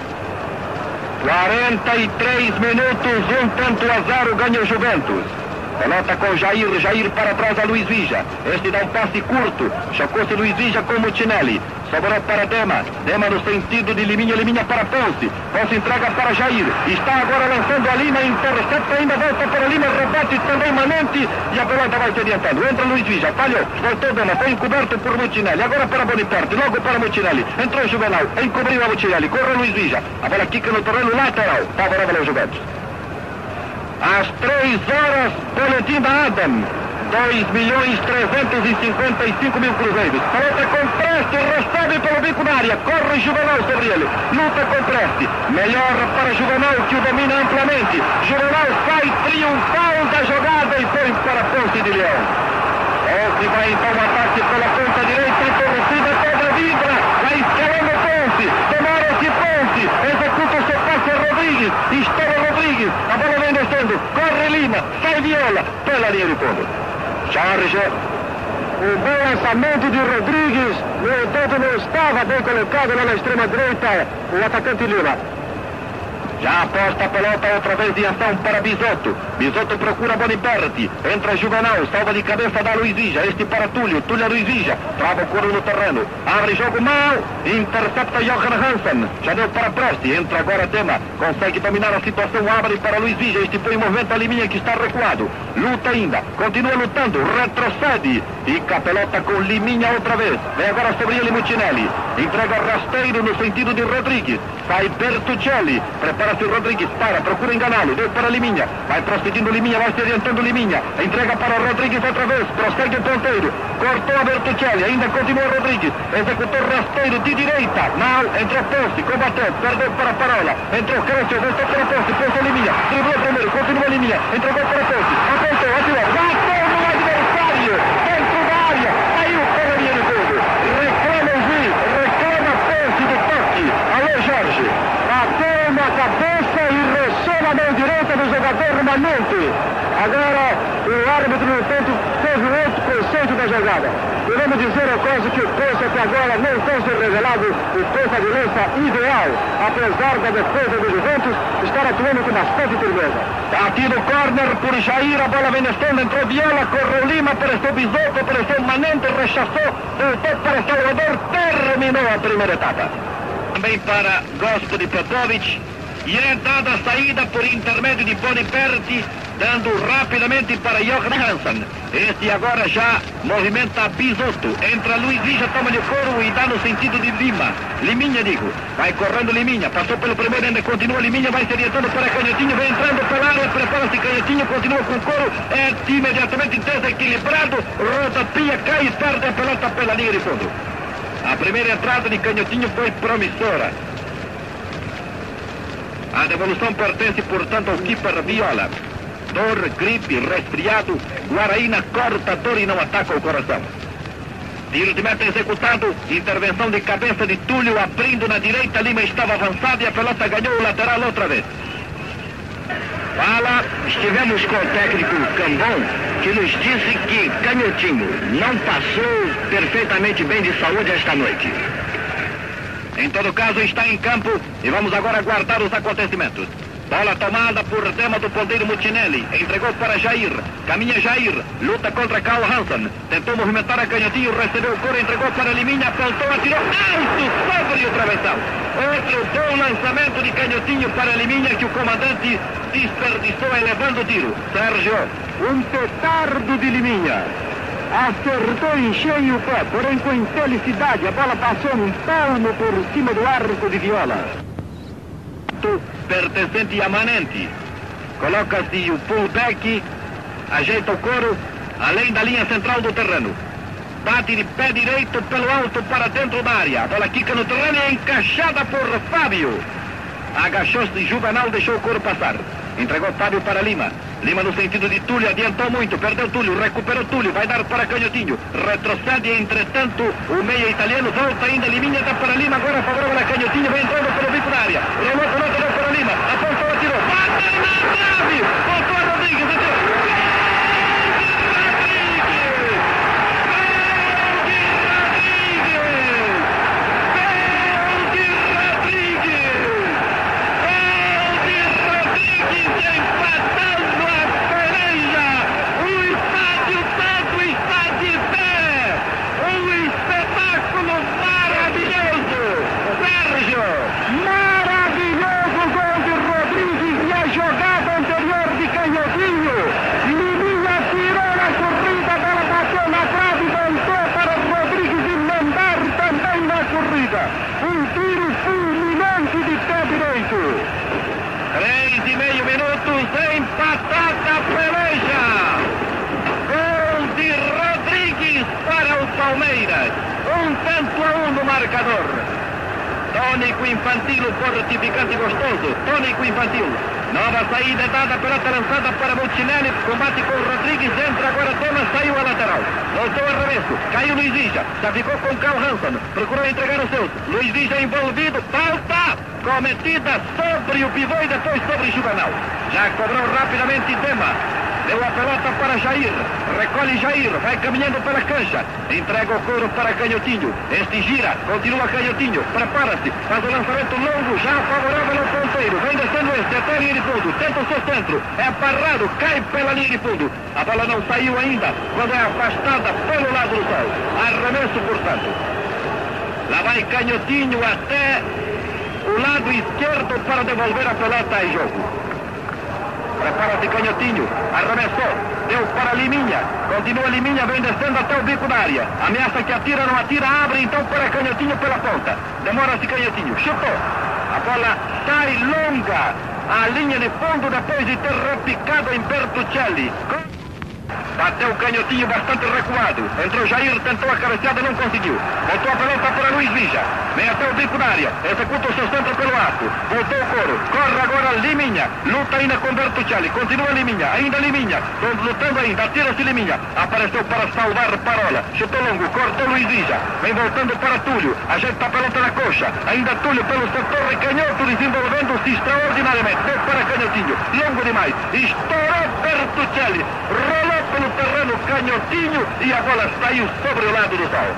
43 minutos, 1 tanto a 0 ganha o Juventus. Pelota com Jair, Jair para trás a Luiz Vija. Este dá um passe curto, chocou-se Luiz Vija com Mutinelli. Sobrou para Dema, Dema no sentido de Liminha, Liminha para Ponce. Ponce entrega para Jair, está agora lançando a Lima, intercepta, ainda volta para Lima, rebate também Manente e a pelota vai se adiantando. Entra Luiz Vija, falhou, voltou Dema, foi encoberto por Mutinelli, agora para Boniperti, logo para Mutinelli. Entrou Juvenal, encobriu a Mutinelli, correu Luiz Vija, a bola quica no terreno lateral, favorável aos Juventus. Às 3 horas, boletim da Adam. 2.355.000 cruzeiros. Pelota com Preste, recebe pelo bico na área. Corre Juvenal sobre ele. Luta com Preste. Melhor para Juvenal, que o domina amplamente. Juvenal sai triunfal da jogada e foi para Ponce de Leão. Ponce vai então um ataque pela ponta direita e torcida toda vidra. Vai escalando Ponce. Demora-se Ponce. Executa o seu passe a Rodrigues. Estoura Rodrigues. A bola vem descendo. Corre Lima. Sai Viola. Pela linha de fundo. Charge. O bom lançamento de Rodrigues, no entanto não estava bem colocado lá na extrema direita o atacante Lima. Já aposta a pelota outra vez em ação para Bisotto. Bisotto procura Boniperti. Entra Juvenal, salva de cabeça da Luiz Vija. Este para Túlio, Túlio a Luiz Vija. Trava o couro no terreno. Abre jogo mal. Intercepta Johan Hansen. Já deu para Preste. Entra agora Dema. Consegue dominar a situação. Abre para Luiz Vija. Este foi o movimento a Liminha que está recuado. Luta ainda. Continua lutando. Retrocede. E a pelota com Liminha outra vez. Vem agora sobre ele Mutinelli. Entrega rasteiro no sentido de Rodrigues. Sai Bertuccelli. Prepara-se Rodrigues. Procura enganá-lo. Deu para Liminha. Vai prosseguindo Liminha. Vai se orientando Liminha. Entrega para Rodrigues outra vez. Prossegue o ponteiro. Cortou a Bertuccelli. Ainda continua Rodrigues. Executou rasteiro de direita. Não. Entrou Ponce. Combateu. Perdeu para Parola. Entrou Cresce. Voltou para Ponce. Ponce Liminha. Driblou primeiro. Continua Liminha. Entregou para Ponce. Apontou. Atirou. Bateu no adversário. Dentro da área. Saiu pela linha de fundo. Reclama o juiz. Reclama Ponce do toque. Alô Jorge. Bateu na cabeça e roçou na mão direita do jogador Manente. Agora o árbitro no entanto teve outro conceito da jogada. Podemos dizer ao caso que o Ponce até agora não tem se revelado o ponta de lança ideal, apesar da defesa do Juventus estar atuando com bastante firmeza. Aqui no corner por Jair, a bola vem descendo, entrou Viola, correu Lima, apareceu Bisotto, apareceu Manente, rechaçou, voltou para Salvador, terminou a primeira etapa. Também para Gosto de Popovic, e é dada a saída por intermédio de Boniperti, dando rapidamente para Johan Hansen. Este agora já movimenta Bisotto. Entra Luiz Vija, toma-lhe o couro e dá no sentido de Lima. Liminha, digo. Vai correndo Liminha. Passou pelo primeiro, ainda continua Liminha. Vai se orientando para Canhotinho. Vem entrando pela área. Prepara-se Canhotinho. Continua com o couro. É imediatamente desequilibrado. Rodapia, cai e perde a pelota pela linha de fundo. A primeira entrada de Canhotinho foi promissora. A devolução pertence, portanto, ao keeper Viola. Dor, gripe, resfriado, Guaraína corta a dor e não ataca o coração. Tiro de meta executado, intervenção de cabeça de Túlio, abrindo na direita, Lima estava avançado e a pelota ganhou o lateral outra vez. Estivemos com o técnico Cambon, que nos disse que Canhotinho não passou perfeitamente bem de saúde esta noite. Em todo caso, está em campo e vamos agora aguardar os acontecimentos. Bola tomada por Dema do ponteiro Mutinelli. Entregou para Jair. Caminha Jair. Luta contra Carl Hansen. Tentou movimentar a Canhotinho. Recebeu o couro. Entregou para Liminha. Apontou. Atirou. Alto sobre o travessão. Outro bom lançamento de Canhotinho para Liminha, que o comandante desperdiçou elevando o tiro. Sérgio. Um petardo de Liminha. Acertou em cheio o pé, porém com infelicidade. A bola passou um palmo por cima do arco de Viola. Pertencente a Manente. Coloca-se o pullback, ajeita o couro, além da linha central do terreno. Bate de pé direito pelo alto para dentro da área. A bola quica no terreno e é encaixada por Fábio. Agachou-se Juvenal, deixou o couro passar. Entregou Fábio para Lima. Lima no sentido de Túlio, adiantou muito, perdeu Túlio, recuperou Túlio, vai dar para Canhotinho. Retrocede, entretanto, o meia italiano, volta ainda, Liminha dá para Lima, agora favorável a Canhotinho, vem entrando pelo bico da área. Rolou, deu para Lima, apontou, atirou, bate na trave, voltou a Rodrigues, atirou. batata peleja. Gol de Rodrigues para o Palmeiras. 1-1 no marcador. Tônico infantil, fortificante gostoso. Tônico infantil. Nova saída dada, pelota lançada para Mutinelli, combate com o Rodrigues, entra agora Thomas, saiu a lateral. Voltou arremesso, caiu Luiz Vija, já ficou com Carl Hansen, procurou entregar os seus. Luiz Vija envolvido, falta cometida sobre o pivô e depois sobre Juvenal. Já cobrou rapidamente Dema. Deu a pelota para Jair, recolhe Jair, vai caminhando pela cancha, entrega o couro para Canhotinho, este gira, continua Canhotinho, prepara-se, faz o lançamento longo, já favorável ao ponteiro, vem descendo este até a linha de fundo, tenta o seu centro, é parado, cai pela linha de fundo, a bola não saiu ainda, quando é afastada pelo lado do sol, arremesso portanto. Lá vai Canhotinho até o lado esquerdo para devolver a pelota em jogo. Prepara-se Canhotinho, arremessou, deu para Liminha, continua Liminha, vem descendo até o bico da área, ameaça que atira, não atira, abre então para Canhotinho pela ponta, demora-se Canhotinho, chutou, a bola sai longa, a linha de fundo depois de ter repicado em Bertuccelli. Bateu o Canhotinho bastante recuado. Entrou Jair, tentou a cabeceada, não conseguiu. Voltou a pelota para Luiz Vija. Vem até o bico da área. Executa o seu centro pelo arco. Voltou o couro. Corre agora Liminha. Luta ainda com Bertuccelli. Continua Liminha. Ainda Liminha. Lutando ainda. Atira-se Liminha. Apareceu para salvar Parola. Chutou longo. Cortou Luiz Vija. Vem voltando para Túlio. Ajeita a pelota na coxa. Ainda Túlio pelo setor e Canhoto desenvolvendo-se extraordinariamente. Deu para Canhotinho. Longo demais. Estourou Bertuccelli. Rolou pelo terreno Canhotinho e a bola saiu sobre o lado do sol.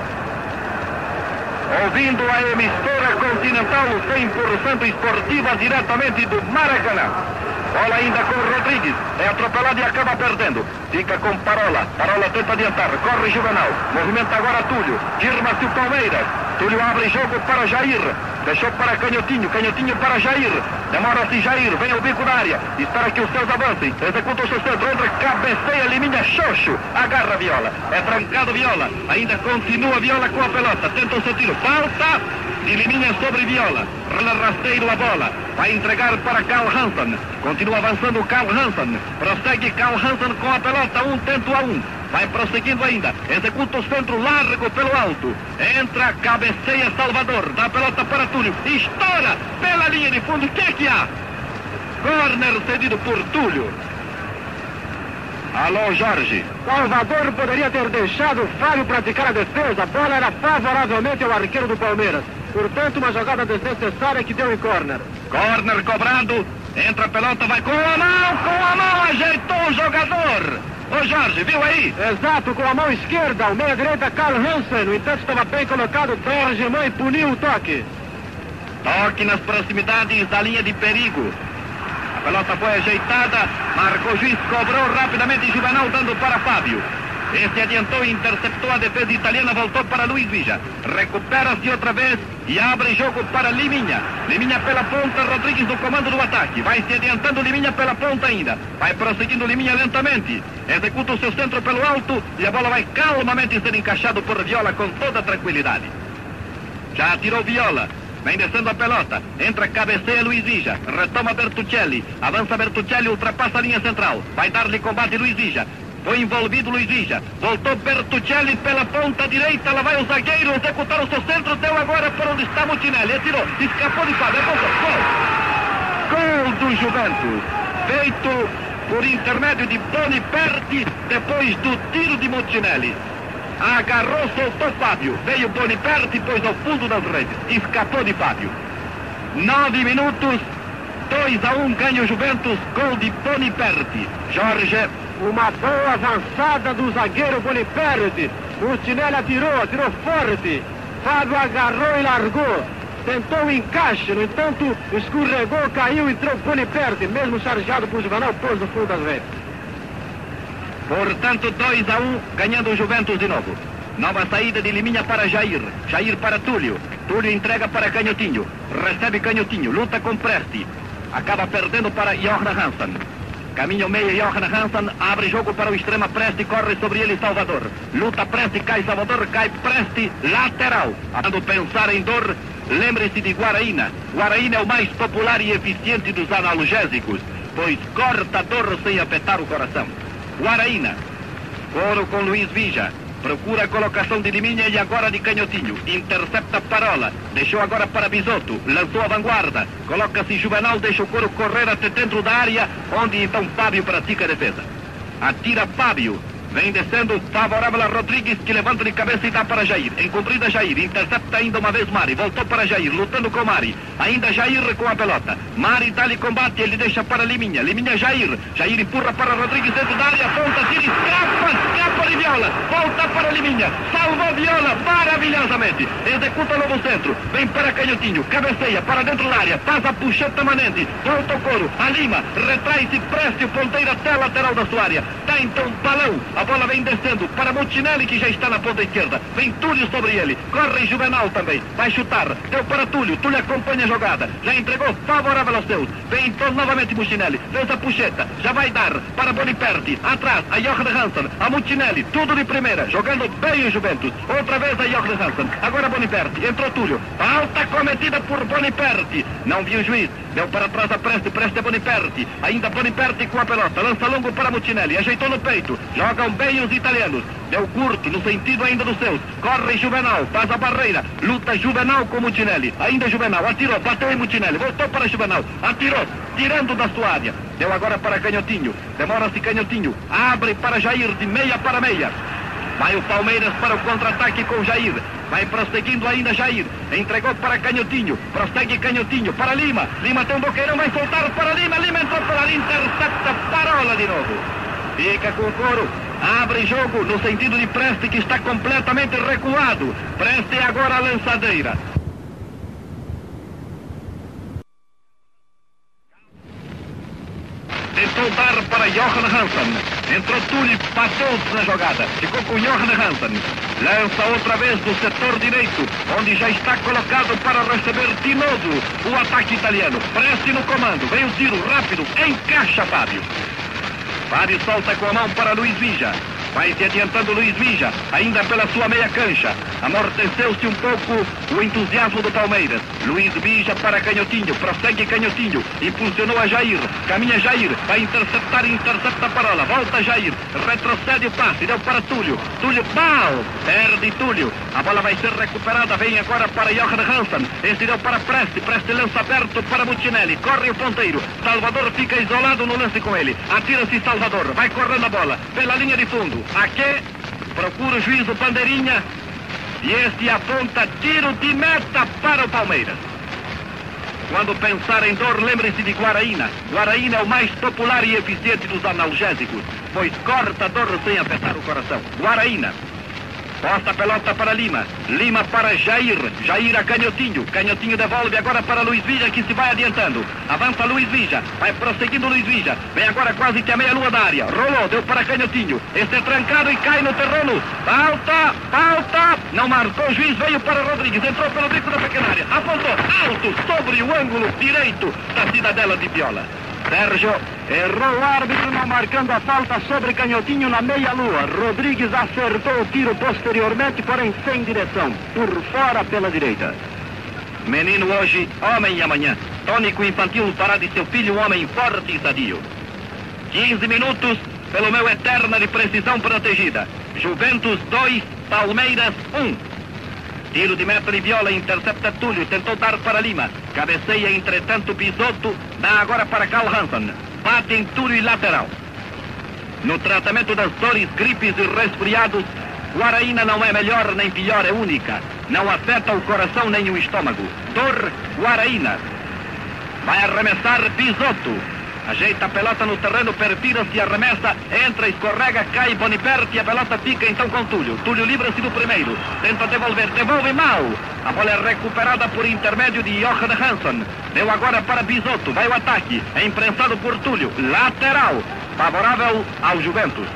Ouvindo a emissora Continental 100% esportiva diretamente do Maracanã. Bola ainda com Rodrigues, é atropelado e acaba perdendo. Fica com Parola, Parola tenta adiantar, corre Juvenal, movimenta agora Túlio, firma-se o Palmeiras. Túlio abre jogo para Jair, deixou para Canhotinho, Canhotinho para Jair, demora-se Jair, vem ao bico da área, espera que os seus avancem, executa o seu centro, entra, cabeceia, Liminha, Xoxo, agarra Viola, é trancado Viola, ainda continua Viola com a pelota, tenta o seu tiro, falta de Liminha sobre Viola, rasteiro a bola, vai entregar para Carl Hansen, continua avançando Carl Hansen, prossegue Carl Hansen com a pelota, 1-1. Vai prosseguindo ainda, executa o centro largo pelo alto, entra, cabeceia Salvador, dá a pelota para Túlio, estoura pela linha de fundo, o que há? Corner cedido por Túlio. Alô, Jorge. Salvador poderia ter deixado o Fábio praticar a defesa, a bola era favoravelmente ao arqueiro do Palmeiras, portanto uma jogada desnecessária que deu em corner. Corner cobrado, entra a pelota, vai com a mão, ajeitou o jogador. Ô Jorge, viu aí? Exato, com a mão esquerda, o meia-direita Carl Hansen, no entanto estava bem colocado, Torgemã e puniu o toque. Toque nas proximidades da linha de perigo. A pelota foi ajeitada, marcou o juiz, cobrou rapidamente Juvenal, dando para Fábio. Este adiantou e interceptou a defesa italiana, voltou para Luiz Vija. Recupera-se outra vez e abre jogo para Liminha. Liminha pela ponta, Rodrigues no comando do ataque. Vai se adiantando Liminha pela ponta ainda. Vai prosseguindo Liminha lentamente. Executa o seu centro pelo alto e a bola vai calmamente ser encaixado por Viola com toda tranquilidade. Já atirou Viola. Vem descendo a pelota, entra, cabeceia Luiz Vija, retoma Bertuccelli, avança Bertuccelli, ultrapassa a linha central, vai dar-lhe combate Luiz Vija, foi envolvido Luiz Vija, voltou Bertuccelli pela ponta direita, lá vai o zagueiro executar o seu centro, deu agora para onde está Mutinelli, atirou, escapou de Fábio, gol do Juventus, feito por intermédio de Boniperti, depois do tiro de Mutinelli. Agarrou, soltou Fábio. Veio Boniperti, pôs ao fundo das redes. Escapou de Fábio. 9 minutos, 2-1, ganha o Juventus, gol de Boniperti. Jorge. Uma boa avançada do zagueiro Boniperti. Mutinelli atirou forte. Fábio agarrou e largou. Tentou o encaixe, no entanto, escorregou, caiu, entrou Boniperti. Mesmo chargeado por Juvenal, pôs no fundo das redes. Portanto, 2-1, ganhando o Juventus de novo. Nova saída de Liminha para Jair. Jair para Túlio. Túlio entrega para Canhotinho. Recebe Canhotinho, luta com Presti. Acaba perdendo para Johan Hansen. Caminho meia Johan Hansen, abre jogo para o extrema Presti, corre sobre ele Salvador. Luta Presti, cai Salvador, cai Presti, lateral. Quando pensar em dor, lembre-se de Guaraína. Guaraína é o mais popular e eficiente dos analgésicos. pois corta a dor sem afetar o coração. Guaraína. Coro com Luiz Vija. Procura a colocação de Liminha e agora de Canhotinho. Intercepta Parola. Deixou agora para Bisotto. Lançou a vanguarda. Coloca-se Juvenal. Deixa o coro correr até dentro da área, onde então Fábio pratica a defesa. Atira Fábio. Vem descendo, favorável a Rodrigues, que levanta de cabeça e dá para Jair. Encomprida Jair, intercepta ainda uma vez Mari. Voltou para Jair, lutando com Mari. Ainda Jair com a pelota. Mari dá-lhe combate, ele deixa para Liminha. Liminha Jair. Jair empurra para Rodrigues dentro da área. Ponta, tira, escapa de Viola. Volta para Liminha. Salvou Viola maravilhosamente. Executa novo centro. Vem para Canhotinho. Cabeceia para dentro da área. Passa a puxeta Manente. Volta o coro. A Lima. Retrai-se, preste o ponteiro até a lateral da sua área. Dá então Balão. A bola vem descendo para Montinelli, que já está na ponta esquerda. Vem Túlio sobre ele. Corre Juvenal também. Vai chutar. Deu para Túlio. Túlio acompanha a jogada. Já entregou favorável aos seus. Vem então novamente Montinelli. Fez a puxeta. Já vai dar para Boniperti. Atrás a Jochen Hansen. A Montinelli. Tudo de primeira. Jogando bem o Juventus. Outra vez a Jochen Hansen. Agora Boniperti. Entrou Túlio. Falta cometida por Boniperti. Não viu o juiz. Deu para trás a Preste. Preste a Boniperti. Ainda Boniperti com a pelota. Lança longo para Montinelli. Ajeitou no peito. Jogam bem os italianos. Deu curto no sentido ainda dos seus. Corre Juvenal. Faz a barreira. Luta Juvenal com Montinelli. Ainda Juvenal. Atirou. Bateu em Montinelli. Voltou para Juvenal. Atirou. Tirando da sua área. Deu agora para Canhotinho. Demora-se Canhotinho. Abre para Jair. De meia para meia. Vai o Palmeiras para o contra-ataque com Jair. Vai prosseguindo ainda Jair. Entregou para Canhotinho. Prossegue Canhotinho para Lima. Lima tem um boqueirão. Vai soltar para Lima. Lima entrou para ali. Intercepta Parola de novo. Fica com o coro. Abre jogo no sentido de Preste, que está completamente recuado. Preste agora a lançadeira. Tentou dar para Jochen Hansen. Entrou Túlio, passou-se na jogada. Ficou com Jochen Hansen. Lança outra vez do setor direito, onde já está colocado para receber de novo o ataque italiano. Preste no comando. Vem o tiro rápido. Encaixa Fábio. Fábio solta com a mão para Luiz Vija. Vai se adiantando Luiz Vija, ainda pela sua meia cancha. Amorteceu-se um pouco o entusiasmo do Palmeiras. Luiz Vija para Canhotinho, prossegue Canhotinho, impulsionou a Jair, caminha Jair, vai interceptar e intercepta a Parola. Volta Jair, retrocede o passe, deu para Túlio. Túlio, mal, perde Túlio. A bola vai ser recuperada, vem agora para Jochen Hansen. Esse deu para Preste, Preste lança aberto para Montinelli. Corre o ponteiro, Salvador fica isolado no lance com ele. Atira-se Salvador, vai correndo a bola pela linha de fundo. Aqui, procura o juiz o bandeirinha e este aponta tiro de meta para o Palmeiras. Quando pensar em dor, lembre-se de Guaraína. Guaraína é o mais popular e eficiente dos analgésicos, pois corta a dor sem afetar o coração. Guaraína. Posta a pelota para Lima. Lima para Jair. Jair a Canhotinho. Canhotinho devolve agora para Luiz Vija, que se vai adiantando. Avança Luiz Vija. Vai prosseguindo Luiz Vija. Vem agora quase que a meia-lua da área. Rolou, deu para Canhotinho. Este é trancado e cai no terreno. Falta, falta. Não marcou o juiz, veio para Rodrigues. Entrou pelo bico da pequena área. Apontou alto sobre o ângulo direito da Cidadela de Viola. Sérgio errou o árbitro não marcando a falta sobre Canhotinho na meia-lua. Rodrigues acertou o tiro posteriormente, porém sem direção. Por fora pela direita. Menino hoje, homem amanhã. Tônico infantil fará de seu filho um homem forte e sadio. 15 minutos pelo meu Eterna de precisão protegida. Juventus 2, Palmeiras 1. Tiro de meta de Viola, intercepta Túlio, tentou dar para Lima. Cabeceia, entretanto, Bisotto, dá agora para Karl Hansen. Bate em Túlio e lateral. No tratamento das dores, gripes e resfriados, Guaraína não é melhor nem pior, é única. Não afeta o coração nem o estômago. Dor, Guaraína. Vai arremessar Bisotto. Ajeita a pelota no terreno, perfila-se, arremessa, entra, escorrega, cai Boniperti e a pelota fica então com Túlio. Túlio livra-se do primeiro, tenta devolver, devolve mal. A bola é recuperada por intermédio de Jochen Hansen. Deu agora para Bisotto, vai o ataque, é imprensado por Túlio, lateral, favorável ao Juventus.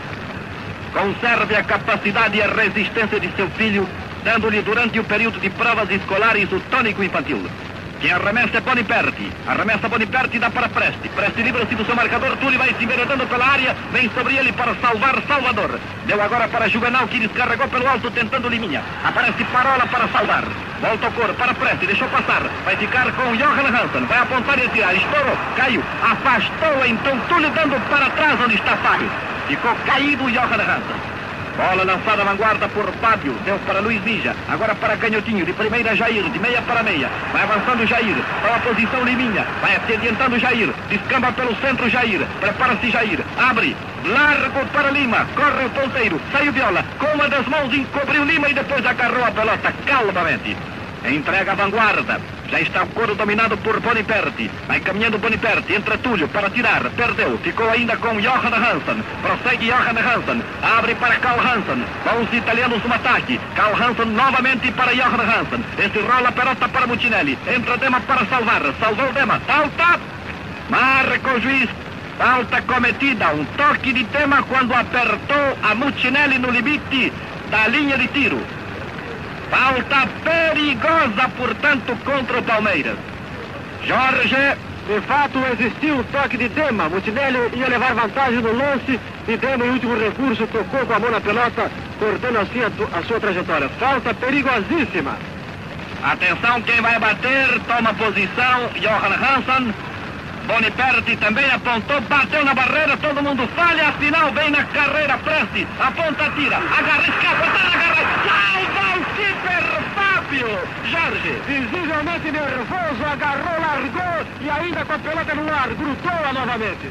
Conserve a capacidade e a resistência de seu filho, dando-lhe durante o período de provas escolares o tônico infantil. Quem arremessa é Boniperti. Arremessa Boniperti, dá para Preste. Preste livra-se do seu marcador. Túlio vai se enveredando pela área. Vem sobre ele para salvar Salvador. Deu agora para Juvenal, que descarregou pelo alto tentando Liminha. Aparece Parola para salvar. Volta o coro para Presti, deixou passar. Vai ficar com Johan Hansen. Vai apontar e atirar. Estourou, caiu. Afastou então Túlio dando para trás onde está Fábio. Ficou caído Johan Hansen. Bola lançada à vanguarda por Fábio. Deu para Luiz Vija. Agora para Canhotinho. De primeira Jair. De meia para meia. Vai avançando Jair. Para a posição Liminha. Vai se adiantando Jair. Descamba pelo centro Jair. Prepara-se Jair. Abre. Largo para Lima. Corre o ponteiro. Saiu Viola. Com uma das mãos encobriu Lima e depois agarrou a pelota calmamente. Entrega a vanguarda. Já está o coro dominado por Boniperti. Vai caminhando Boniperti. Entra Túlio para tirar. Perdeu. Ficou ainda com Johan Hansen. Prossegue Johan Hansen. Abre para Carl Hansen. Vão os italianos no ataque. Carl Hansen novamente para Johan Hansen. Este rola a pelota para Mutinelli. Entra Dema para salvar. Salvou Dema. Falta. Marca o juiz. Falta cometida. Um toque de Dema quando apertou a Mutinelli no limite da linha de tiro. Falta perigosa, portanto, contra o Palmeiras. Jorge, de fato existiu um toque de Dema. Mutinelli ia levar vantagem no lance e Dema, em último recurso, tocou com a mão na pelota, cortando assim a sua trajetória. Falta perigosíssima. Atenção, quem vai bater, toma posição, Johan Hansen. Boniperti também apontou, bateu na barreira, todo mundo falha, afinal vem na carreira Presti, aponta, tira, agarra, escapa, tá na garra, salva o keeper Fábio. Jorge, visivelmente nervoso, agarrou, largou e ainda com a pelota no ar, grudou-a novamente.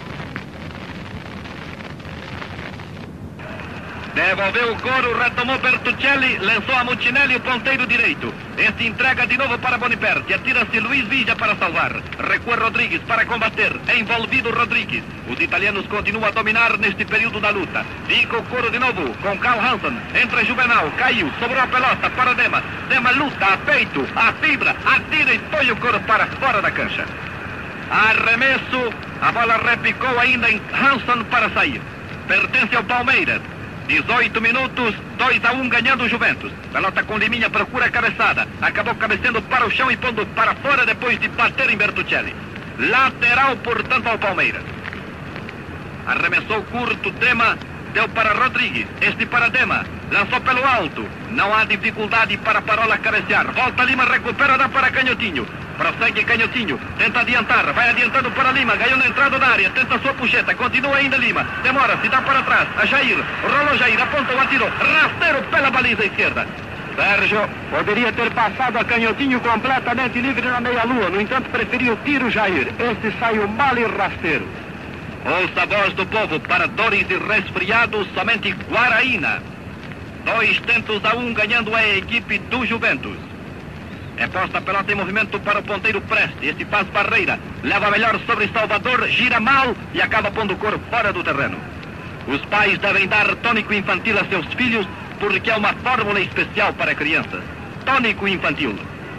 Devolveu o coro, retomou Bertuccelli, lançou a Mutinelli o ponteiro direito. Este entrega de novo para Boniperti, atira-se Luiz Vija para salvar. Recua Rodrigues para combater, envolvido Rodrigues. Os italianos continuam a dominar neste período da luta. Fica o coro de novo com Carl Hansen, entra Juvenal, caiu, sobrou a pelota para Dema. Dema luta, a peito, a fibra, atira e põe o coro para fora da cancha. Arremesso, a bola repicou ainda em Hansen para sair. Pertence ao Palmeiras. 18 minutos, 2-1 ganhando o Juventus. Pelota com Liminha, procura a cabeçada. Acabou cabeceando para o chão e pondo para fora depois de bater em Bertuccelli. Lateral, portanto, ao Palmeiras. Arremessou curto, Dema, deu para Rodrigues. Este para Dema, lançou pelo alto. Não há dificuldade para Parola cabecear. Volta Lima, recupera, dá para Canhotinho. Prossegue Canhotinho, tenta adiantar, vai adiantando para Lima, ganhou na entrada da área, tenta sua puxeta, continua ainda Lima, demora-se, dá para trás, a Jair, rolou Jair, apontou, atirou, rasteiro pela baliza esquerda. Sérgio poderia ter passado a Canhotinho completamente livre na meia-lua, no entanto preferiu tiro Jair, este saiu mal e rasteiro. Ouça a voz do povo, para dores e resfriados, somente Guaraína. 2-1 ganhando a equipe do Juventus. É posta a pelota em movimento para o ponteiro Presti. Esse faz barreira, leva melhor sobre Salvador, gira mal e acaba pondo o coro fora do terreno. Os pais devem dar tônico infantil a seus filhos porque é uma fórmula especial para crianças. Tônico infantil.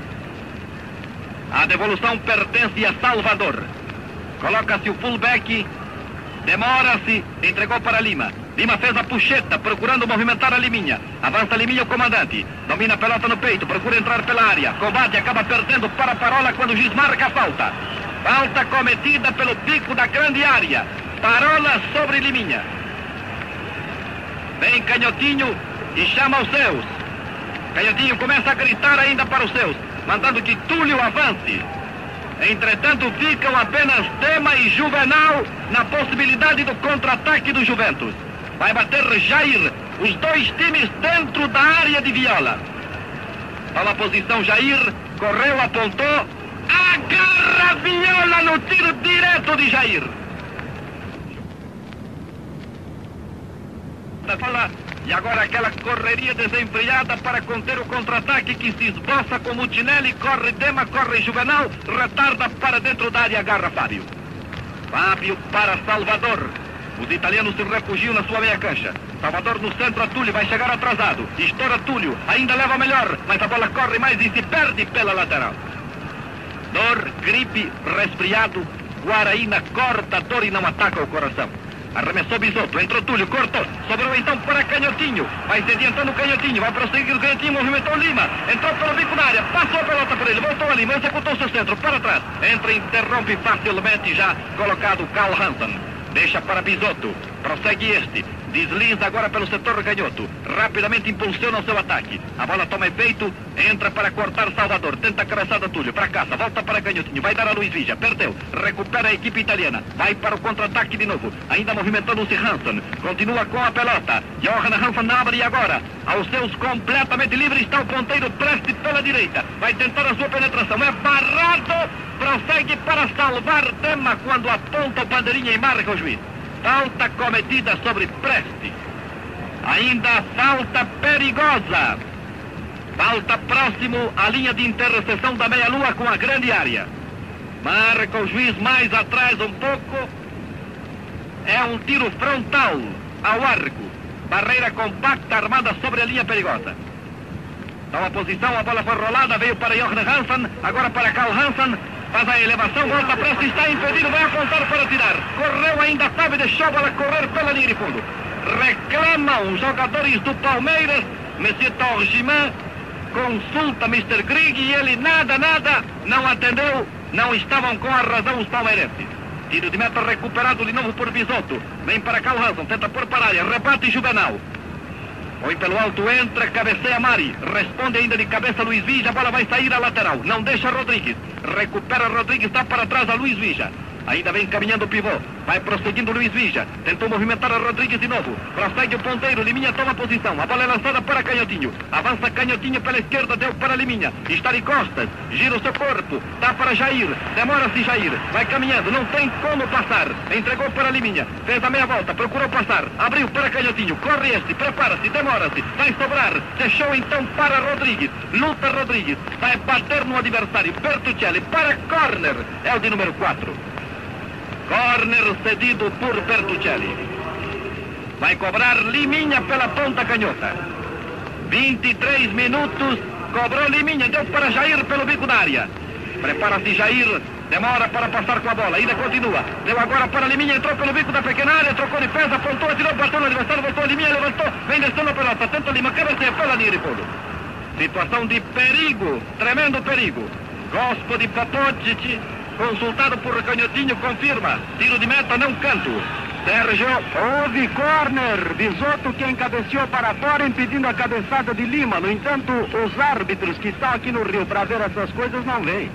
A devolução pertence a Salvador. Coloca-se o fullback, demora-se, entregou para Lima. Lima fez a puxeta, procurando movimentar a Liminha. Avança Liminha, o comandante. Domina a pelota no peito, procura entrar pela área. Combate, acaba perdendo para Parola quando o juiz marca a falta. Falta cometida pelo pico da grande área. Parola sobre Liminha. Vem Canhotinho e chama os seus. Canhotinho começa a gritar ainda para os seus, mandando que Túlio avance. Entretanto, ficam apenas Dema e Juvenal na possibilidade do contra-ataque do Juventus. Vai bater Jair, os dois times dentro da área de Viola. Toma a posição Jair, correu, apontou, agarra Viola no tiro direto de Jair. E agora aquela correria desenfreada para conter o contra-ataque que se esboça com Mutinelli, corre Dema, corre Juvenal, retarda para dentro da área, agarra Fábio. Fábio para Salvador. Os italianos se refugiam na sua meia cancha. Salvador no centro, a Túlio vai chegar atrasado. Estoura Túlio, ainda leva melhor, mas a bola corre mais e se perde pela lateral. Dor, gripe, resfriado, Guaraína corta a dor e não ataca o coração. Arremessou Bisotto, entrou Túlio, cortou, sobrou então para Canhotinho. Vai se adiantando o Canhotinho, vai prosseguir o Canhotinho, movimentou Lima. Entrou pelo bico na área, passou a pelota por ele, voltou a Lima, executou seu centro, para trás. Entra, interrompe facilmente já colocado Carl Hansen. Deixa para Bisotto, prossegue este. Desliza agora pelo setor canhoto. Rapidamente impulsiona o seu ataque. A bola toma efeito. Entra para cortar Salvador. Tenta a cabeçada Túlio. Para caça. Volta para canhotinho. Vai dar a Luiz Vigia. Perdeu. Recupera a equipe italiana. Vai para o contra-ataque de novo. Ainda movimentando-se Hansen. Continua com a pelota. Johan Hansen abre agora. Aos seus completamente livre está o ponteiro Preste pela direita. Vai tentar a sua penetração. É barrado. Prossegue para salvar Dema quando aponta o bandeirinha e marca o juiz. Falta cometida sobre Preste. Ainda falta perigosa. Falta próximo à linha de interseção da meia-lua com a grande área. Marca o juiz mais atrás um pouco. É um tiro frontal ao arco. Barreira compacta armada sobre a linha perigosa. Toma posição, a bola foi rolada, veio para Johan Hansen, agora para Karl Hansen. Faz a elevação, volta, Preste, está impedido, vai apontar para tirar. Correu ainda, sabe, deixou a bola correr pela linha de fundo. Reclamam os jogadores do Palmeiras. Monsieur Torgiman consulta Mr. Grigg e ele nada, não atendeu. Não estavam com a razão os palmeirenses. Tiro de meta recuperado de novo por Bisotto. Vem para Karl Hansen, tenta pôr para a área, rebate Juvenal. Põe pelo alto, entra, cabeceia Mari. Responde ainda de cabeça Luiz Vigia. A bola vai sair à lateral. Não deixa Rodrigues. Recupera Rodrigues, dá para trás a Luiz Vigia. Ainda vem caminhando o pivô. Vai prosseguindo Luiz Vigia. Tentou movimentar a Rodrigues de novo. Prossegue o ponteiro. Liminha toma posição. A bola é lançada para Canhotinho. Avança Canhotinho pela esquerda. Deu para Liminha. Está de costas. Gira o seu corpo. Dá para Jair. Demora-se Jair. Vai caminhando. Não tem como passar. Entregou para Liminha. Fez a meia volta. Procurou passar. Abriu para Canhotinho. Corre este. Prepara-se. Demora-se. Vai sobrar. Deixou então para Rodrigues. Luta Rodrigues. Vai bater no adversário. Bertuccelli para corner. É o de número 4. Corner cedido por Bertuccelli. Vai cobrar Liminha pela ponta canhota. 23 minutos. Cobrou Liminha. Deu para Jair pelo bico da área. Prepara-se Jair. Demora para passar com a bola. Ainda continua. Deu agora para Liminha. Entrou pelo bico da pequena área. Trocou de pés. Apontou. Atirou. Bateu no adversário. Voltou. Liminha levantou. Vem descendo a pelota. Tenta Lima. Cabeceia pela linha de fundo. Situação de perigo. Tremendo perigo. Gospo de Popocic. Consultado por Canhotinho, confirma. Tiro de meta, não canto. Sérgio. Houve corner. Bisotto que encabeceou para fora, impedindo a cabeçada de Lima. No entanto, os árbitros que estão aqui no Rio para ver essas coisas não vêm.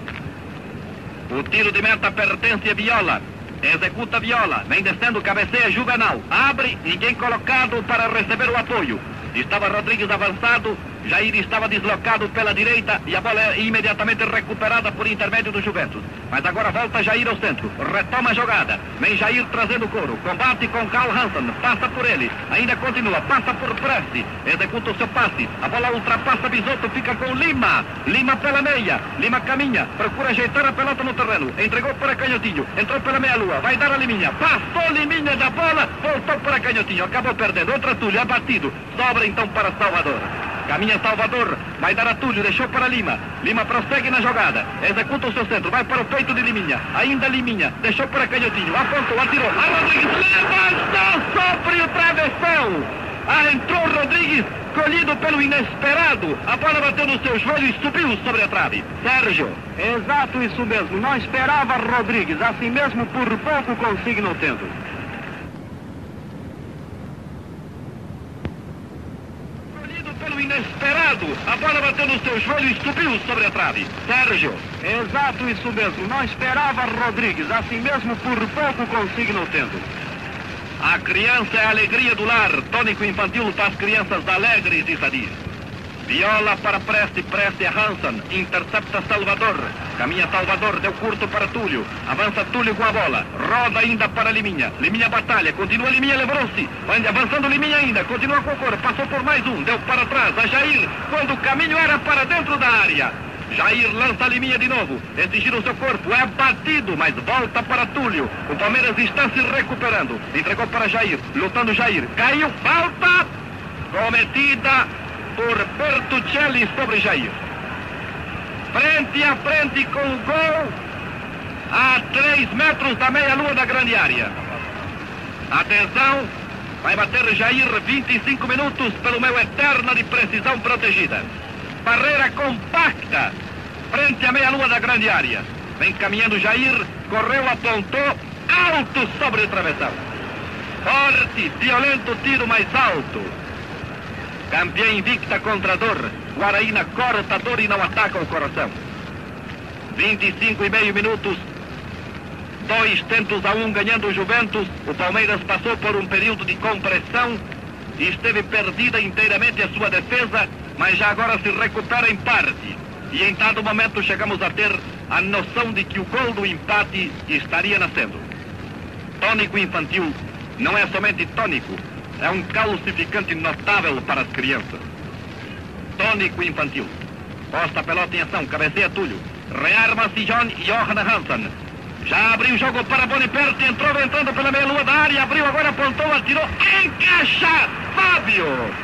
O tiro de meta pertence a Viola. Executa Viola. Vem descendo, cabeceia Juvenal. Abre, ninguém colocado para receber o apoio. Estava Rodrigues avançado. Jair estava deslocado pela direita e a bola é imediatamente recuperada por intermédio do Juventus. Mas agora volta Jair ao centro. Retoma a jogada. Vem Jair trazendo o couro. Combate com Karl Hansen. Passa por ele. Ainda continua. Passa por Preste. Executa o seu passe. A bola ultrapassa Bisotto. Fica com Lima. Lima pela meia. Lima caminha. Procura ajeitar a pelota no terreno. Entregou para Canhotinho. Entrou pela meia-lua. Vai dar a Liminha. Passou Liminha da bola. Voltou para Canhotinho. Acabou perdendo. Outra Túlio. Abatido. Sobra então para Salvador. Caminha Salvador, vai dar a Túlio, deixou para Lima. Lima prossegue na jogada, executa o seu centro, vai para o peito de Liminha. Ainda Liminha, deixou para Canhotinho, apontou, atirou. A Rodrigues levantou sobre o travessão. Entrou Rodrigues, colhido pelo inesperado. A bola bateu no seu joelho e subiu sobre a trave. Sérgio. Exato, isso mesmo. Não esperava Rodrigues, assim mesmo por pouco consigna o tento. Pelo inesperado, a bola bateu no seu joelho e subiu sobre a trave. Sérgio. Exato, isso mesmo. Não esperava Rodrigues, assim mesmo por pouco consigna o tento. A criança é a alegria do lar. Tônico infantil para as crianças alegres e sadias. Viola para Preste, Preste a Hansen. Intercepta Salvador. Caminha Salvador, deu curto para Túlio. Avança Túlio com a bola. Roda ainda para Liminha. Liminha batalha, continua Liminha, levou-se. Avançando Liminha ainda, continua com o coro. Passou por mais um, deu para trás a Jair. Quando o caminho era para dentro da área. Jair lança a Liminha de novo. Gira o seu corpo, é batido, mas volta para Túlio. O Palmeiras está se recuperando. Entregou para Jair, lutando Jair. Caiu, falta cometida por Bertuccelli sobre Jair. Frente a frente com o gol a 3 metros da meia-lua da grande área. Atenção, vai bater Jair, 25 minutos pelo meu eterna de precisão protegida. Barreira compacta frente à meia-lua da grande área. Vem caminhando Jair, correu, apontou, alto sobre o travessão. Forte, violento tiro mais alto. Campeã invicta contra a dor. Guaraína corta a dor e não ataca o coração. 25,5 minutos. 2-1 ganhando o Juventus. O Palmeiras passou por um período de compressão e esteve perdida inteiramente a sua defesa, mas já agora se recupera em parte. E em dado momento chegamos a ter a noção de que o gol do empate estaria nascendo. Tônico infantil não é somente tônico, é um calcificante notável para as crianças. Tônico infantil. Posta a pelota em ação, cabeceia Túlio. Rearma-se John e Johan Hansen. Já abriu o jogo para Boniperti, entrando pela meia-lua da área, abriu agora, apontou, atirou, encaixa Fábio.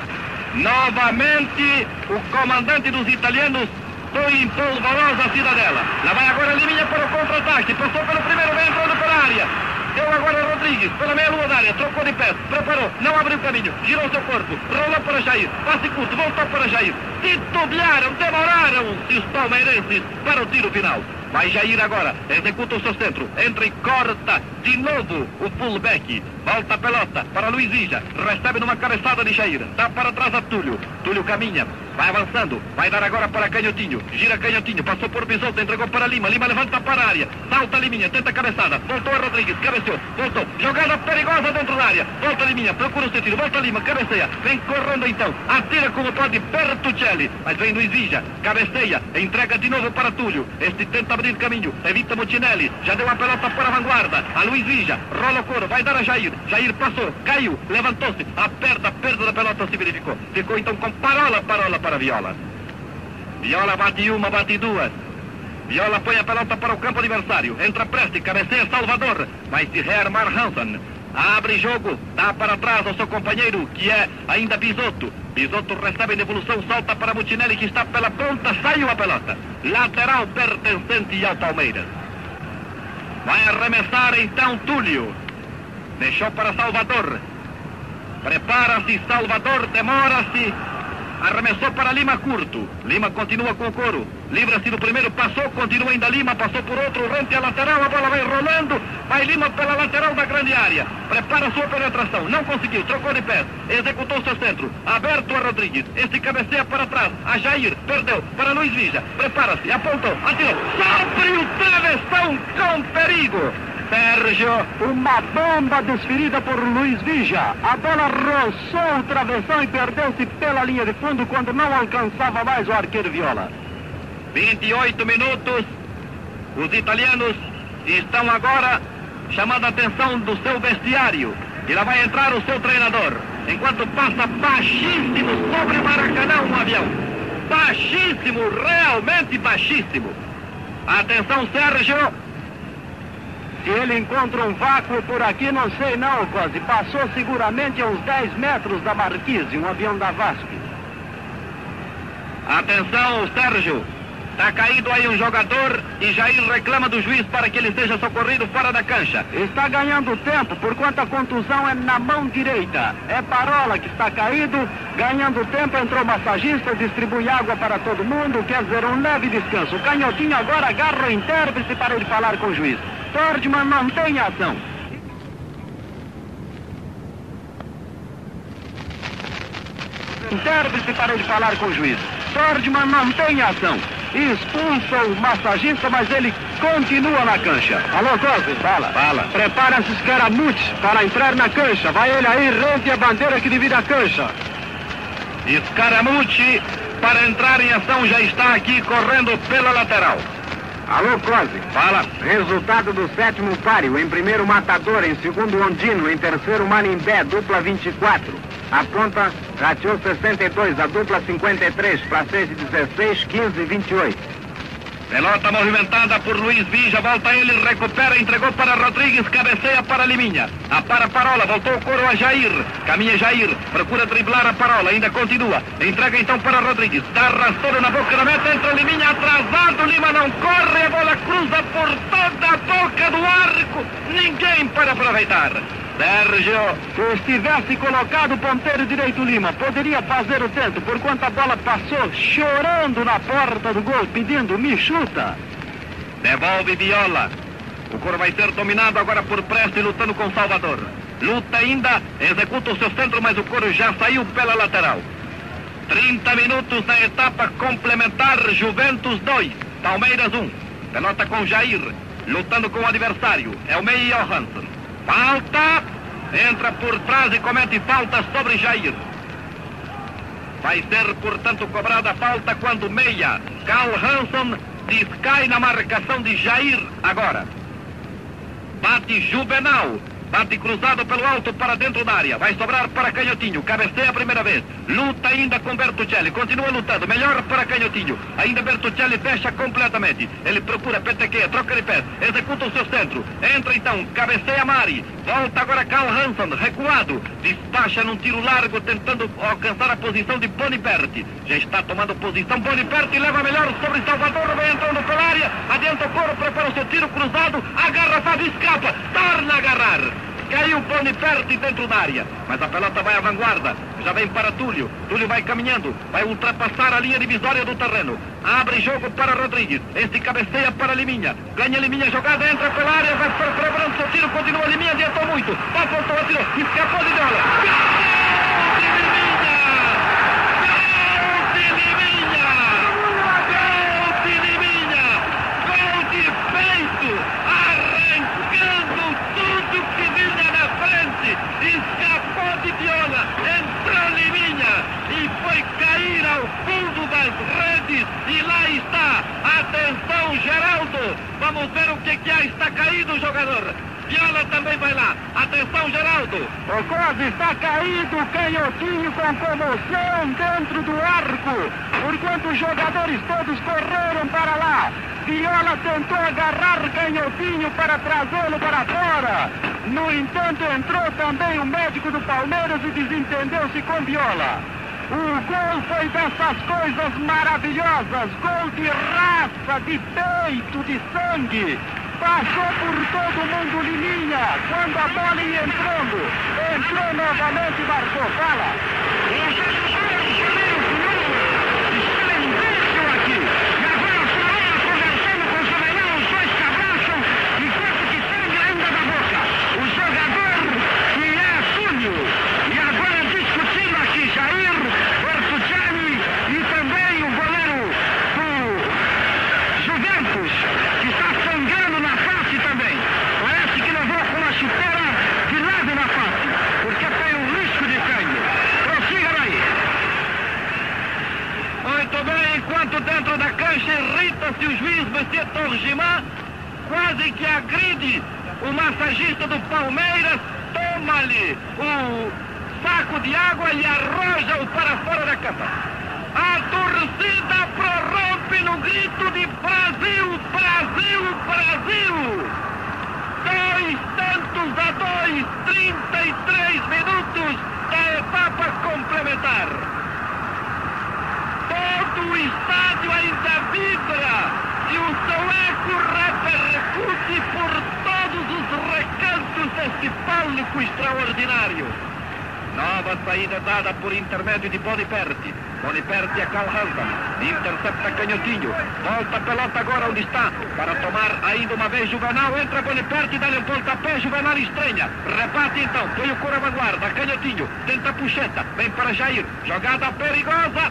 Novamente, o comandante dos italianos foi em polvorosa cidadela. Lá vai agora Liminha para o contra-ataque, passou pelo primeiro, vem entrando pela área. Deu agora Rodrigues, pela meia-lua da área, trocou de pés, preparou, não abriu o caminho, girou seu corpo, rolou para Jair, passe curto, voltou para Jair. Titubearam, demoraram-se os palmeirenses para o tiro final. Vai Jair agora, executa o seu centro, entra e corta de novo o fullback. Volta a pelota para Luiz Ija, recebe numa cabeçada de Jair, dá para trás a Túlio. Túlio caminha, vai avançando, vai dar agora para Canhotinho, gira Canhotinho, passou por Bisotto, entregou para Lima, Lima levanta para a área, salta Liminha, tenta a cabeçada, voltou a Rodrigues, cabeceou, voltou, jogada perigosa dentro da área, volta Liminha, procura o seu tiro, volta Lima, cabeceia, vem correndo então, atira como pode Bertuccelli, mas vem Luiz Ija, cabeceia, entrega de novo para Túlio, este tenta abrir caminho, evita Mutinelli, já deu a pelota para a vanguarda, a Luiz Ija, rola o couro, vai dar a Jair, Jair passou, caiu, levantou-se, a perda da pelota se verificou, ficou então com Parola para Viola. Viola bate uma, bate duas. Viola põe a pelota para o campo adversário, entra Preste, cabeceia Salvador, vai se rearmar Hansen. Abre jogo, dá para trás ao seu companheiro, que é ainda Bisotto. Bisotto recebe devolução, salta para Mutinelli, que está pela ponta, saiu a pelota. Lateral pertencente ao Palmeiras. Vai arremessar então Túlio. Deixou para Salvador. Prepara-se Salvador, demora-se. Arremessou para Lima curto. Lima continua com o couro. Livra-se do primeiro, passou, continua ainda Lima, passou por outro, rente a lateral, a bola vai rolando. Vai Lima pela lateral da grande área. Prepara sua penetração. Não conseguiu, trocou de pés. Executou seu centro. Aberto a Rodrigues. Este cabeceia para trás. A Jair, perdeu para Luiz Vija. Prepara-se, apontou, atirou. Sobre o travessão com perigo. Sérgio, uma bomba desferida por Luiz Vija. A bola roçou o travessão e perdeu-se pela linha de fundo quando não alcançava mais o arqueiro Viola. 28 minutos. Os italianos estão agora chamando a atenção do seu vestiário. E lá vai entrar o seu treinador. Enquanto passa baixíssimo sobre Maracanã um avião. Baixíssimo, realmente baixíssimo. Atenção, Sérgio. Se ele encontra um vácuo por aqui, não sei não, quase. Passou seguramente a uns 10 metros da Marquise, um avião da VASP. Atenção, Sérgio. Está caído aí um jogador e Jair reclama do juiz para que ele seja socorrido fora da cancha. Está ganhando tempo, por quanto a contusão é na mão direita. É Parola que está caído, ganhando tempo, entrou o massagista, distribui água para todo mundo, quer dizer, um leve descanso. O Canhotinho agora agarra o intérprete para ele falar com o juiz. Tordman mantém a ação. Intérprete para ele falar com o juiz. Tordman mantém a ação. Expulsa o massagista, mas ele continua na cancha. Alô, Cosme? Fala. Prepara-se Scaramucci para entrar na cancha. Vai ele aí, rente a bandeira que divide a cancha. Scaramucci, para entrar em ação, já está aqui correndo pela lateral. Alô, Cosme. Fala. Resultado do 7º páreo. Em primeiro, Matador. Em segundo, Ondino. Em terceiro, Manimbé, dupla 24. A ponta, Ratio 62. A dupla 53. Placete 16, 15 e 28. Pelota movimentada por Luiz Vija. Volta ele, recupera, entregou para Rodrigues. Cabeceia para Liminha. A para Parola. Voltou o coro a Jair. Caminha Jair. Procura driblar a Parola. Ainda continua. Entrega então para Rodrigues. Dá rasteiro na boca da meta. Entra Liminha atrasado. Lima não corre. A bola cruza por toda a boca do arco. Ninguém para aproveitar. Sérgio, se estivesse colocado o ponteiro direito Lima, poderia fazer o tento, por quanto a bola passou chorando na porta do gol, pedindo, me chuta. Devolve Viola. O coro vai ser dominado agora por Preste, lutando com Salvador. luta ainda, executa o seu centro, mas o couro já saiu pela lateral. 30 minutos na etapa complementar, Juventus 2, Palmeiras 1. Pelota com Jair, lutando com o adversário, é o meia Johansson. Falta, entra por trás e comete falta sobre Jair. Vai ser, portanto, cobrada a falta quando meia Carl Hansen descai na marcação de Jair agora. Bate Juvenal, bate cruzado pelo alto para dentro da área, vai sobrar para Canhotinho, cabeceia a primeira vez, luta ainda com Bertuccelli, continua lutando, melhor para Canhotinho, ainda Bertuccelli fecha completamente, ele procura petequeia, troca de pés, executa o seu centro, entra então, cabeceia Mari, volta agora Carl Hansen, recuado, despacha num tiro largo, tentando alcançar a posição de Boniperti, já está tomando posição, Boniperti leva melhor sobre Salvador, vai entrando pela área, adianta o couro, prepara o seu tiro cruzado, agarra, Fábio, escapa, torna a agarrar. Caiu Boniperti dentro da área, mas a pelota vai à vanguarda, já vem para Túlio, Túlio vai caminhando, vai ultrapassar a linha divisória do terreno, abre jogo para Rodrigues, este cabeceia para Liminha, ganha Liminha, jogada, entra pela área, vai preparando seu tiro, continua Liminha, adiantou muito, apontou a tiro, escapou de bola, gol de Liminha, gol de feito, arrancando tudo que vinha na frente, escapou de Viola, entrou Liminha e foi cair ao fundo das redes e lá está, atenção Geraldo, vamos ver o que há, está caído o jogador, Viola também vai lá, atenção Geraldo. O quase está caído, Canhotinho com comoção dentro do arco, enquanto os jogadores todos correram para lá. Viola tentou agarrar Canhotinho para trazê-lo para fora. No entanto, entrou também o médico do Palmeiras e desentendeu-se com Viola. O gol foi dessas coisas maravilhosas, gol de raça, de peito, de sangue. Passou por todo mundo Liminha, quando a bola ia entrando, entrou novamente e marcou. Fala. Dentro da cancha irrita-se o juiz Monsieur Torgiman, quase que agride o massagista do Palmeiras, toma-lhe o saco de água e arroja-o para fora da campa. A torcida prorrompe no grito de Brasil, Brasil, Brasil! 2-2, 33 minutos da etapa complementar. Todo o estádio ainda vibra e o seu eco repercute por todos os recantos deste público extraordinário. Nova saída dada por intermédio de Boniperti. Boniperti a Carl Hansen, intercepta Canhotinho, volta a pelota agora onde está, para tomar ainda uma vez Juvenal, entra Boniperti, dá-lhe um pontapé, Juvenal estranha, rebate então, põe o cor à vanguarda, Canhotinho, tenta a puxeta, vem para Jair, jogada perigosa,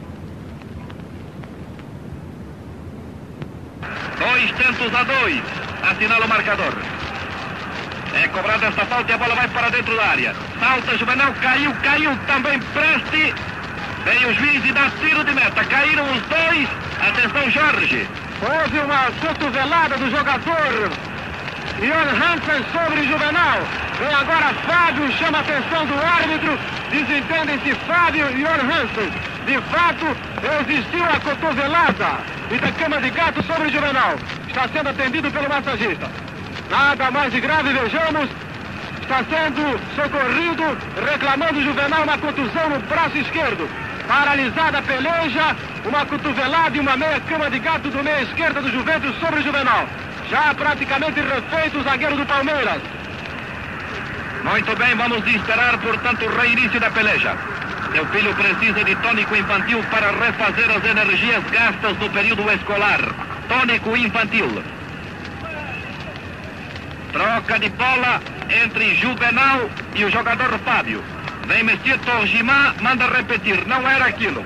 2-2, assinala o marcador. É cobrada esta falta e a bola vai para dentro da área. Salta Juvenal, caiu também Presti. Vem o juiz e dá tiro de meta. Caíram os dois. Atenção, Jorge. Houve uma cotovelada do jogador Ion Hansen sobre Juvenal. Vem agora Fábio, chama a atenção do árbitro. Desentendem-se Fábio e Ion Hansen. De fato, existiu a cotovelada e da cama de gato sobre Juvenal. Está sendo atendido pelo massagista. Nada mais de grave, vejamos. Está sendo socorrido, reclamando Juvenal uma contusão no braço esquerdo. Paralisada a peleja, uma cotovelada e uma meia cama de gato do meia esquerda do Juventus sobre Juvenal. Já praticamente refeito o zagueiro do Palmeiras. Muito bem, vamos esperar, portanto, o reinício da peleja. Seu filho precisa de tônico infantil para refazer as energias gastas no período escolar. Tônico infantil. Troca de bola entre Juvenal e o jogador Fábio. Vem Monsieur Torgimã, manda repetir, não era aquilo.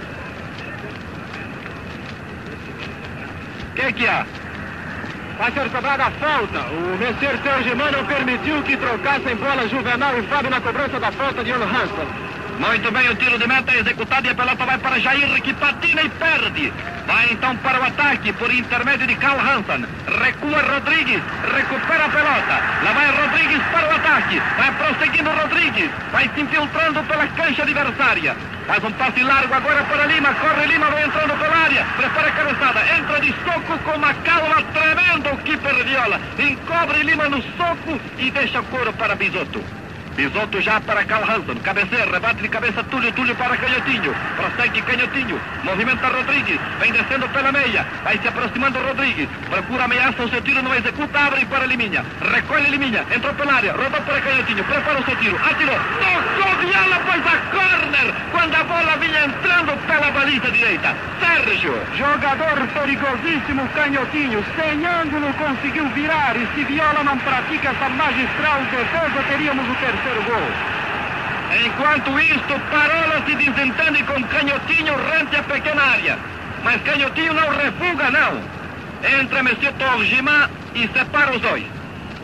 O que há? Vai ser cobrada a falta. O Monsieur Torgimã não permitiu que trocassem bola Juvenal e Fábio na cobrança da falta de Jan Hansen. Muito bem, o tiro de meta é executado e a pelota vai para Jair, que patina e perde. Vai então para o ataque por intermédio de Karl Hansen. Recua Rodrigues, recupera a pelota. Lá vai Rodrigues para o ataque. Vai prosseguindo Rodrigues. Vai se infiltrando pela cancha adversária. Faz um passe largo agora para Lima. Corre Lima, vai entrando pela área. Prepara a cabeçada. Entra de soco com uma calma tremenda o keeper Viola. Encobre Lima no soco e deixa o couro para Bisotto. Bisotto já para Karl Hansen, cabeceia, rebate de cabeça Túlio, Túlio para Canhotinho, prossegue Canhotinho, movimenta Rodrigues, vem descendo pela meia, vai se aproximando Rodrigues, procura ameaça, o seu tiro não executa, abre para Liminha, recolhe Liminha, entrou pela área, rodou para Canhotinho, prepara o seu tiro, atirou, tocou Viola, pois a corner, quando a bola vinha entrando pela baliza direita. Sérgio, jogador perigosíssimo Canhotinho, sem ângulo conseguiu virar, e se Viola não pratica essa magistral defesa, teríamos o terceiro gol. Enquanto isto, Parola se desentende com Canhotinho rente à pequena área. Mas Canhotinho não refuga, não. Entra Monsieur Torgimã e separa os dois.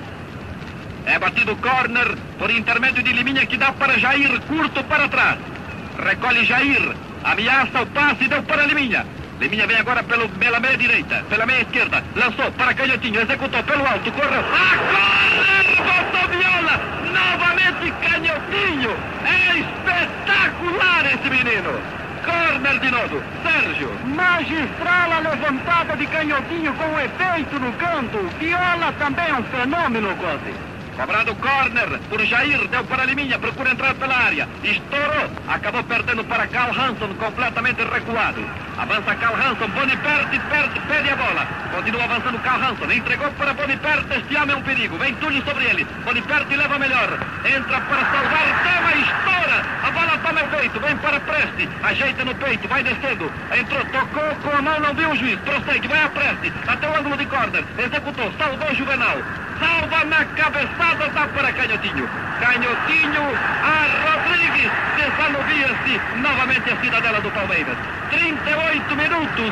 É batido corner por intermédio de Liminha, que dá para Jair, curto para trás. Recolhe Jair, ameaça o passe e deu para Liminha. Liminha vem agora pela meia direita, pela meia esquerda, lançou para Canhotinho, executou pelo alto, correu. A correr, botou Viola, novamente Canhotinho. É espetacular esse menino. Corner de novo, Sérgio. Magistral a levantada de Canhotinho com efeito no canto. Viola também é um fenômeno, quase. Cobrado corner por Jair, deu para Liminha, procura entrar pela área. Estourou, acabou perdendo para Karl Hansen, completamente recuado. Avança Karl Hansen, Boniperti perde a bola. Continua avançando Karl Hansen, entregou para Boniperti, este homem é um perigo. Vem Túlio sobre ele, Boniperti leva melhor. Entra para salvar, tema, estoura. A bola toma o peito, vem para Presti, ajeita no peito, vai descendo. Entrou, tocou com a mão, não viu o juiz. Prossegue, vai a Presti, até o ângulo de corner. Executou, salvou Juvenal. Salva na cabeçada, dá para Canhotinho. Canhotinho a Rodrigues. Desanuvia-se novamente a cidadela do Palmeiras. 38 minutos,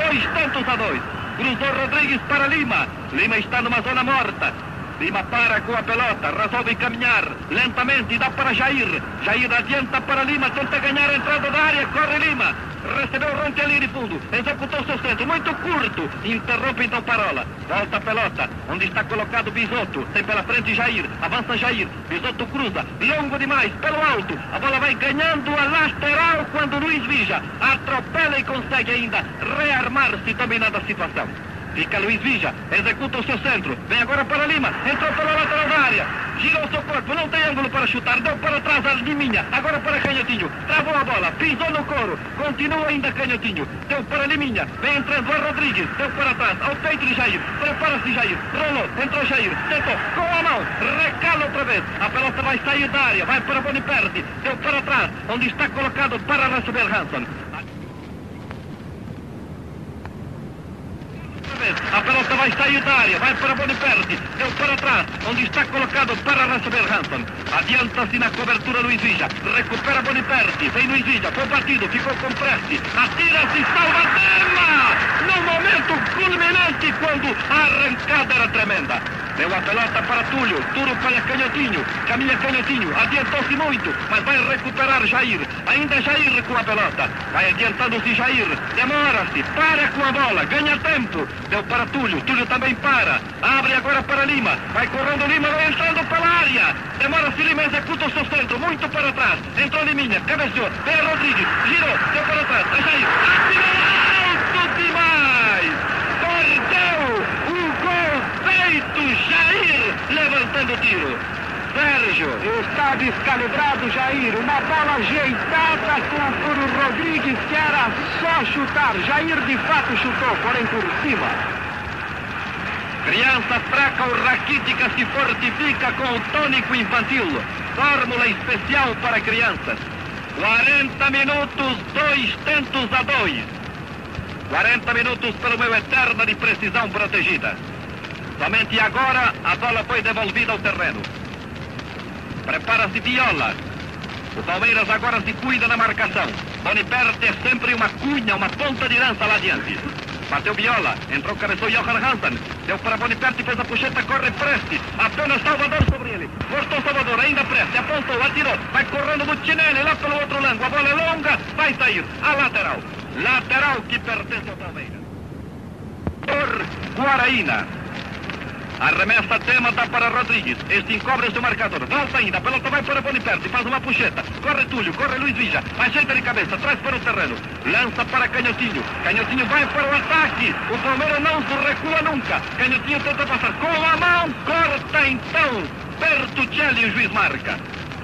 2-2. Cruzou Rodrigues para Lima. Lima está numa zona morta. Lima para com a pelota, resolve caminhar lentamente e dá para Jair. Jair adianta para Lima, tenta ganhar a entrada da área, corre Lima. Recebeu Ronte ali de fundo, executou seu centro, muito curto, interrompe então Parola, volta a pelota, onde está colocado Bisotto, tem pela frente Jair, avança Jair, Bisotto cruza, longo demais, pelo alto, a bola vai ganhando a lateral quando Luiz Vija atropela e consegue ainda rearmar-se dominando a situação. Fica Luiz Vija, executa o seu centro, vem agora para Lima, entrou pela lateral da área, girou o seu corpo, não tem ângulo para chutar, deu para trás a Liminha, agora para Canhotinho, travou a bola, pisou no couro, continua ainda Canhotinho, deu para Liminha, vem entrando a Rodrigues, deu para trás, ao peito de Jair, prepara-se Jair, rolou, entrou Jair, tentou, com a mão, recala outra vez, a pelota vai sair da área, vai para Boniperti, deu para trás, onde está colocado para receber Hansen. A pelota vai sair da área, vai para Boniperti, deu para trás, onde está colocado para receber Hansen. Adianta-se na cobertura Luiz Vija, recupera Boniperti, vem Luiz Vija, foi batido, ficou com Presti, atira-se, salva Tema! No momento culminante, quando a arrancada era tremenda. Deu a pelota para Túlio, Túlio para Canhotinho, caminha Canhotinho, adiantou-se muito, mas vai recuperar Jair, ainda Jair com a pelota, vai adiantando-se Jair, demora-se, para com a bola, ganha tempo, deu para Túlio, Túlio também para, abre agora para Lima, vai correndo Lima, vai entrando pela área, demora-se Lima, executa o seu centro, muito para trás, entrou Liminha, cabeceou, vem a Rodrigues, girou, deu para trás, a Jair, atirou alto demais, perdeu o gol feito, Jair levantando o tiro. Sérgio. Está descalibrado Jair, uma bola ajeitada por o Rodrigues, que era só chutar. Jair de fato chutou, porém por cima. Criança fraca ou raquítica se fortifica com o tônico infantil. Fórmula especial para crianças. 40 minutos, 2-2. 40 minutos pelo meu eterna de precisão protegida. Somente agora a bola foi devolvida ao terreno. Prepara-se Viola. O Palmeiras agora se cuida na marcação. Boniperti é sempre uma cunha, uma ponta de lança lá adiante. Bateu Viola, entrou, cabeçou Johan Hansen. Deu para Boniperti, fez a puxeta, corre Presti. Apenas Salvador sobre ele. Cortou Salvador, ainda Presti, apontou, atirou. Vai correndo Buccinelli lá pelo outro lado. A bola é longa, vai sair. A lateral. Lateral que pertence ao Palmeiras. Por Guaraína. Arremessa Tema, dá para Rodrigues. Este encobre o seu marcador. Volta ainda, a pelota vai para Boniperti, faz uma puxeta. Corre Túlio, corre Luiz Vija. Ajeita de cabeça, traz para o terreno. Lança para Canhotinho. Canhotinho vai para o ataque. O Palmeiras não se recua nunca. Canhotinho tenta passar com a mão. Corta então. Bertuccelli, o juiz marca.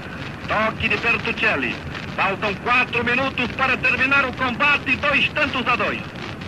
Toque de Bertuccelli. Faltam 4 minutos para terminar o combate. 2-2.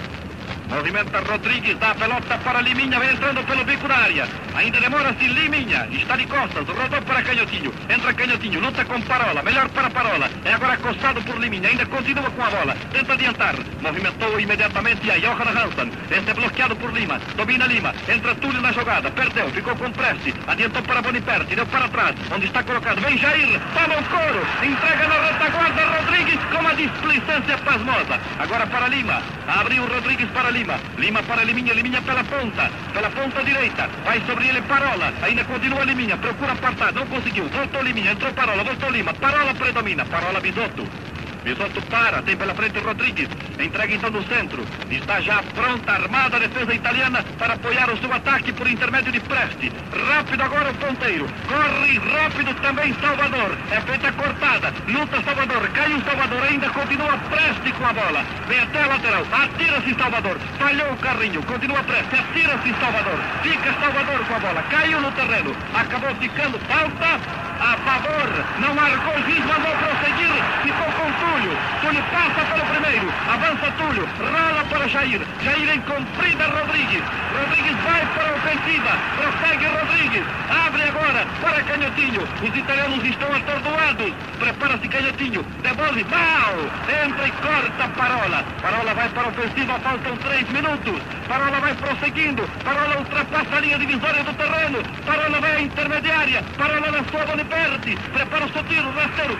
Movimenta Rodrigues, dá a pelota para Liminha, vai entrando pelo bico da área. Ainda demora-se Liminha, está de costas, rodou para Canhotinho. Entra Canhotinho, luta com Parola, melhor para Parola. É agora acostado por Liminha, ainda continua com a bola. Tenta adiantar, movimentou imediatamente a Johan Hansen. Este é bloqueado por Lima, domina Lima. Entra Túlio na jogada, perdeu, ficou com Presti. Adiantou para Boniperti, deu para trás, onde está colocado. Vem Jair, toma o couro, entrega na retaguarda Rodrigues com uma displicência pasmosa. Agora para Lima, abriu Rodrigues para Lima. Lima para Liminha, Liminha pela ponta direita, vai sobre ele Parola, ainda continua Liminha, procura apartar, não conseguiu, voltou Liminha, entrou Parola, voltou Lima, Parola predomina, Parola Bisotto. Bisotto para, tem pela frente Rodrigues, entrega então no centro, está já pronta, armada a defesa italiana para apoiar o seu ataque por intermédio de Presti. Rápido agora o ponteiro, corre rápido também Salvador, é feita a cortada, luta Salvador, cai o Salvador, ainda continua Presti com a bola, vem até a lateral, atira-se Salvador, falhou o carrinho, continua Presti, atira-se Salvador, fica Salvador com a bola, caiu no terreno, acabou ficando, falta a favor, não marcou o juiz, mandou prosseguir, ficou com Túlio. Túlio passa pelo primeiro, avança Túlio, rola para Jair, Jair em comprida Rodrigues, Rodrigues vai para a ofensiva, prossegue Rodrigues, abre agora para Canhotinho, os italianos estão atordoados, prepara-se Canhotinho, devolve, mal, entra e corta Parola, Parola vai para a ofensiva, faltam 3 minutos, Parola vai prosseguindo, Parola ultrapassa a linha divisória do terreno, Parola vai à intermediária, Parola lançou a Boniperti, prepara o seu tiro, rasteiro,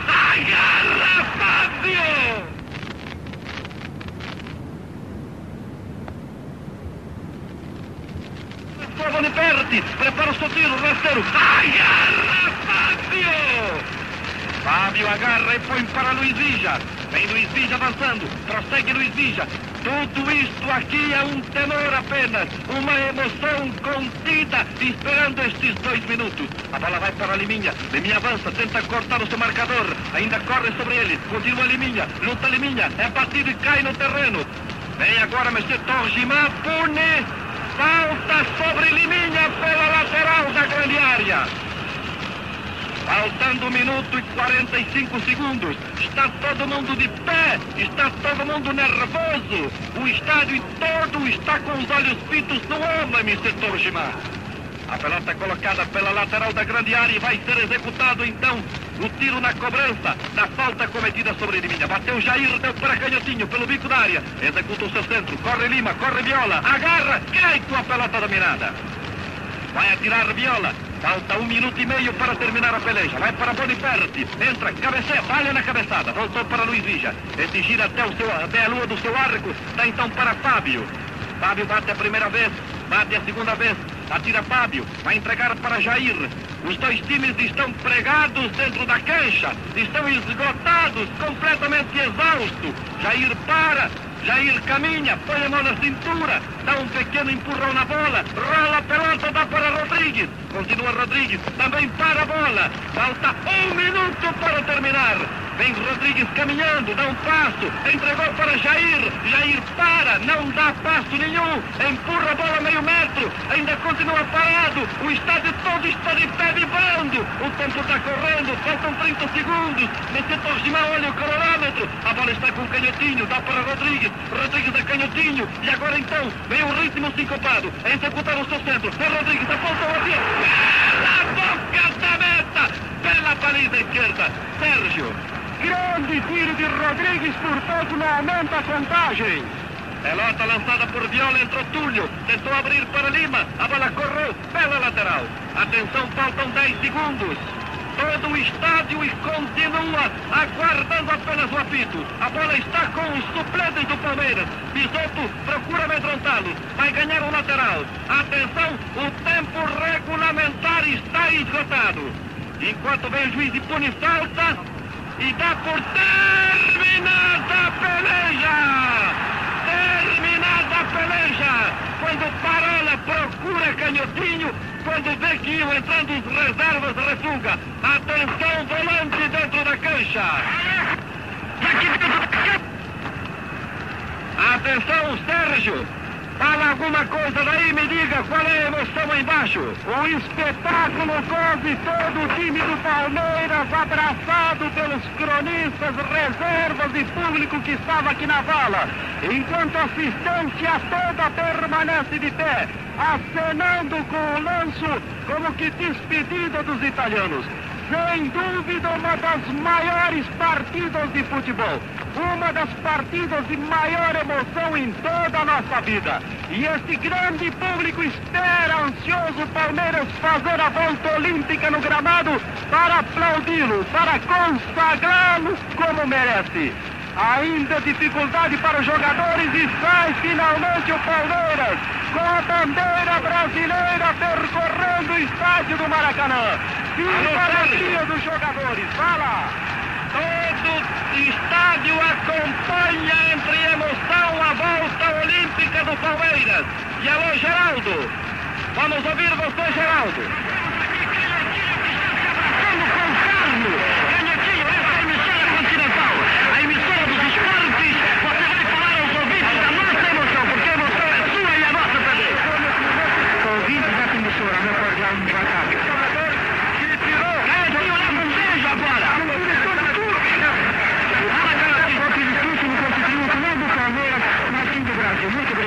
agarra Fábio! Boniperti, prepara o seu tiro, rasteiro, agarra Fábio! Fábio agarra e põe para Luiz Vija, vem Luiz Vija avançando, prossegue Luiz Vija. Tudo isto aqui é um temor apenas, uma emoção contida, esperando estes 2 minutos. A bola vai para Liminha, Liminha avança, tenta cortar o seu marcador, ainda corre sobre ele, continua Liminha, luta Liminha, é batido e cai no terreno. Vem agora Monsieur Torgiman, pune, falta sobre Liminha pela lateral da grande área. Faltando 1 minuto e 45 segundos. Está todo mundo de pé. Está todo mundo nervoso. O estádio todo está com os olhos fitos no homem, Mr. Torgiman. A pelota colocada pela lateral da grande área e vai ser executado então o tiro na cobrança da falta cometida sobre Liminha. Bateu Jair, deu para Canhotinho pelo bico da área. Executa o seu centro. Corre Lima, corre Viola. Agarra, cai com a pelota dominada. Vai atirar Viola. Falta 1 minuto e meio para terminar a peleja. Vai para Boniperti. Entra, cabeceia, falha na cabeçada. Voltou para Luiz Vija. Este gira até a lua do seu arco. Dá então para Fábio. Fábio bate a primeira vez, bate a segunda vez. Atira Fábio, vai entregar para Jair. Os 2 times estão pregados dentro da cancha. Estão esgotados, completamente exaustos. Jair para. Jair caminha, põe a mão na cintura, dá um pequeno empurrão na bola, rola a pelota, dá para Rodrigues, continua Rodrigues, também para a bola, falta 1 minuto para terminar, vem Rodrigues caminhando, dá um passo, entregou para Jair, Jair para, não dá passo nenhum, empurra a bola meio metro, ainda continua parado, o estádio todo está de pé vibrando, o tempo está correndo, faltam 30 segundos, Monsieur Torgiman olha o cronômetro, a bola está com o Canhotinho, dá para Rodrigues, Rodrigues é Canhotinho, e agora então vem o ritmo sincopado, a executar o seu centro, é Rodrigues, aponta o avião, pela boca da meta, pela baliza esquerda, Sérgio. Grande tiro de Rodrigues, por pouco não aumenta a contagem. Pelota lançada por Viola, entrou Túlio, tentou abrir para Lima, a bola correu pela lateral. Atenção, faltam 10 segundos. todo o estádio e continua aguardando apenas o apito. A bola está com os suplentes do Palmeiras. Bisotto procura amedrontá-lo. Vai ganhar o lateral. Atenção, o tempo regulamentar está esgotado. Enquanto vem o juiz e pune falta e dá por terminada a peleja. Terminada a peleja. Quando Parola procura canhotinho, quando vê que iam entrando os reservas, refuga. Atenção, volante dentro da cancha. Atenção, Sérgio. Fala alguma coisa daí, me diga qual é a emoção aí embaixo. O espetáculo quase todo o time do Palmeiras abraçado pelos cronistas, reservas e público que estava aqui na vala. Enquanto a assistência toda permanece de pé, acenando com o lanço como que despedida dos italianos. Sem dúvida, uma das maiores partidas de futebol. Uma das partidas de maior emoção em toda a nossa vida. E este grande público espera ansioso o Palmeiras fazer a volta olímpica no gramado para aplaudi-lo, para consagrá-lo como merece. Ainda dificuldade para os jogadores e sai finalmente o Palmeiras com a bandeira brasileira percorrendo o estádio do Maracanã. Viva a alegria dos jogadores, fala! Todo estádio acompanha entre emoção a volta olímpica do Palmeiras. E alô, Geraldo, vamos ouvir você, Geraldo. Estamos com o Carlos, Canhotinho, essa é a emissora continental, a emissora dos esportes. Você vai falar aos ouvintes da nossa emoção, porque a emoção é sua e a nossa também. Ouvintes dessa emissora, meu cordial embaixado. Canhotinho, leva um beijo agora. Palmeiras, Martim do Brasil, muito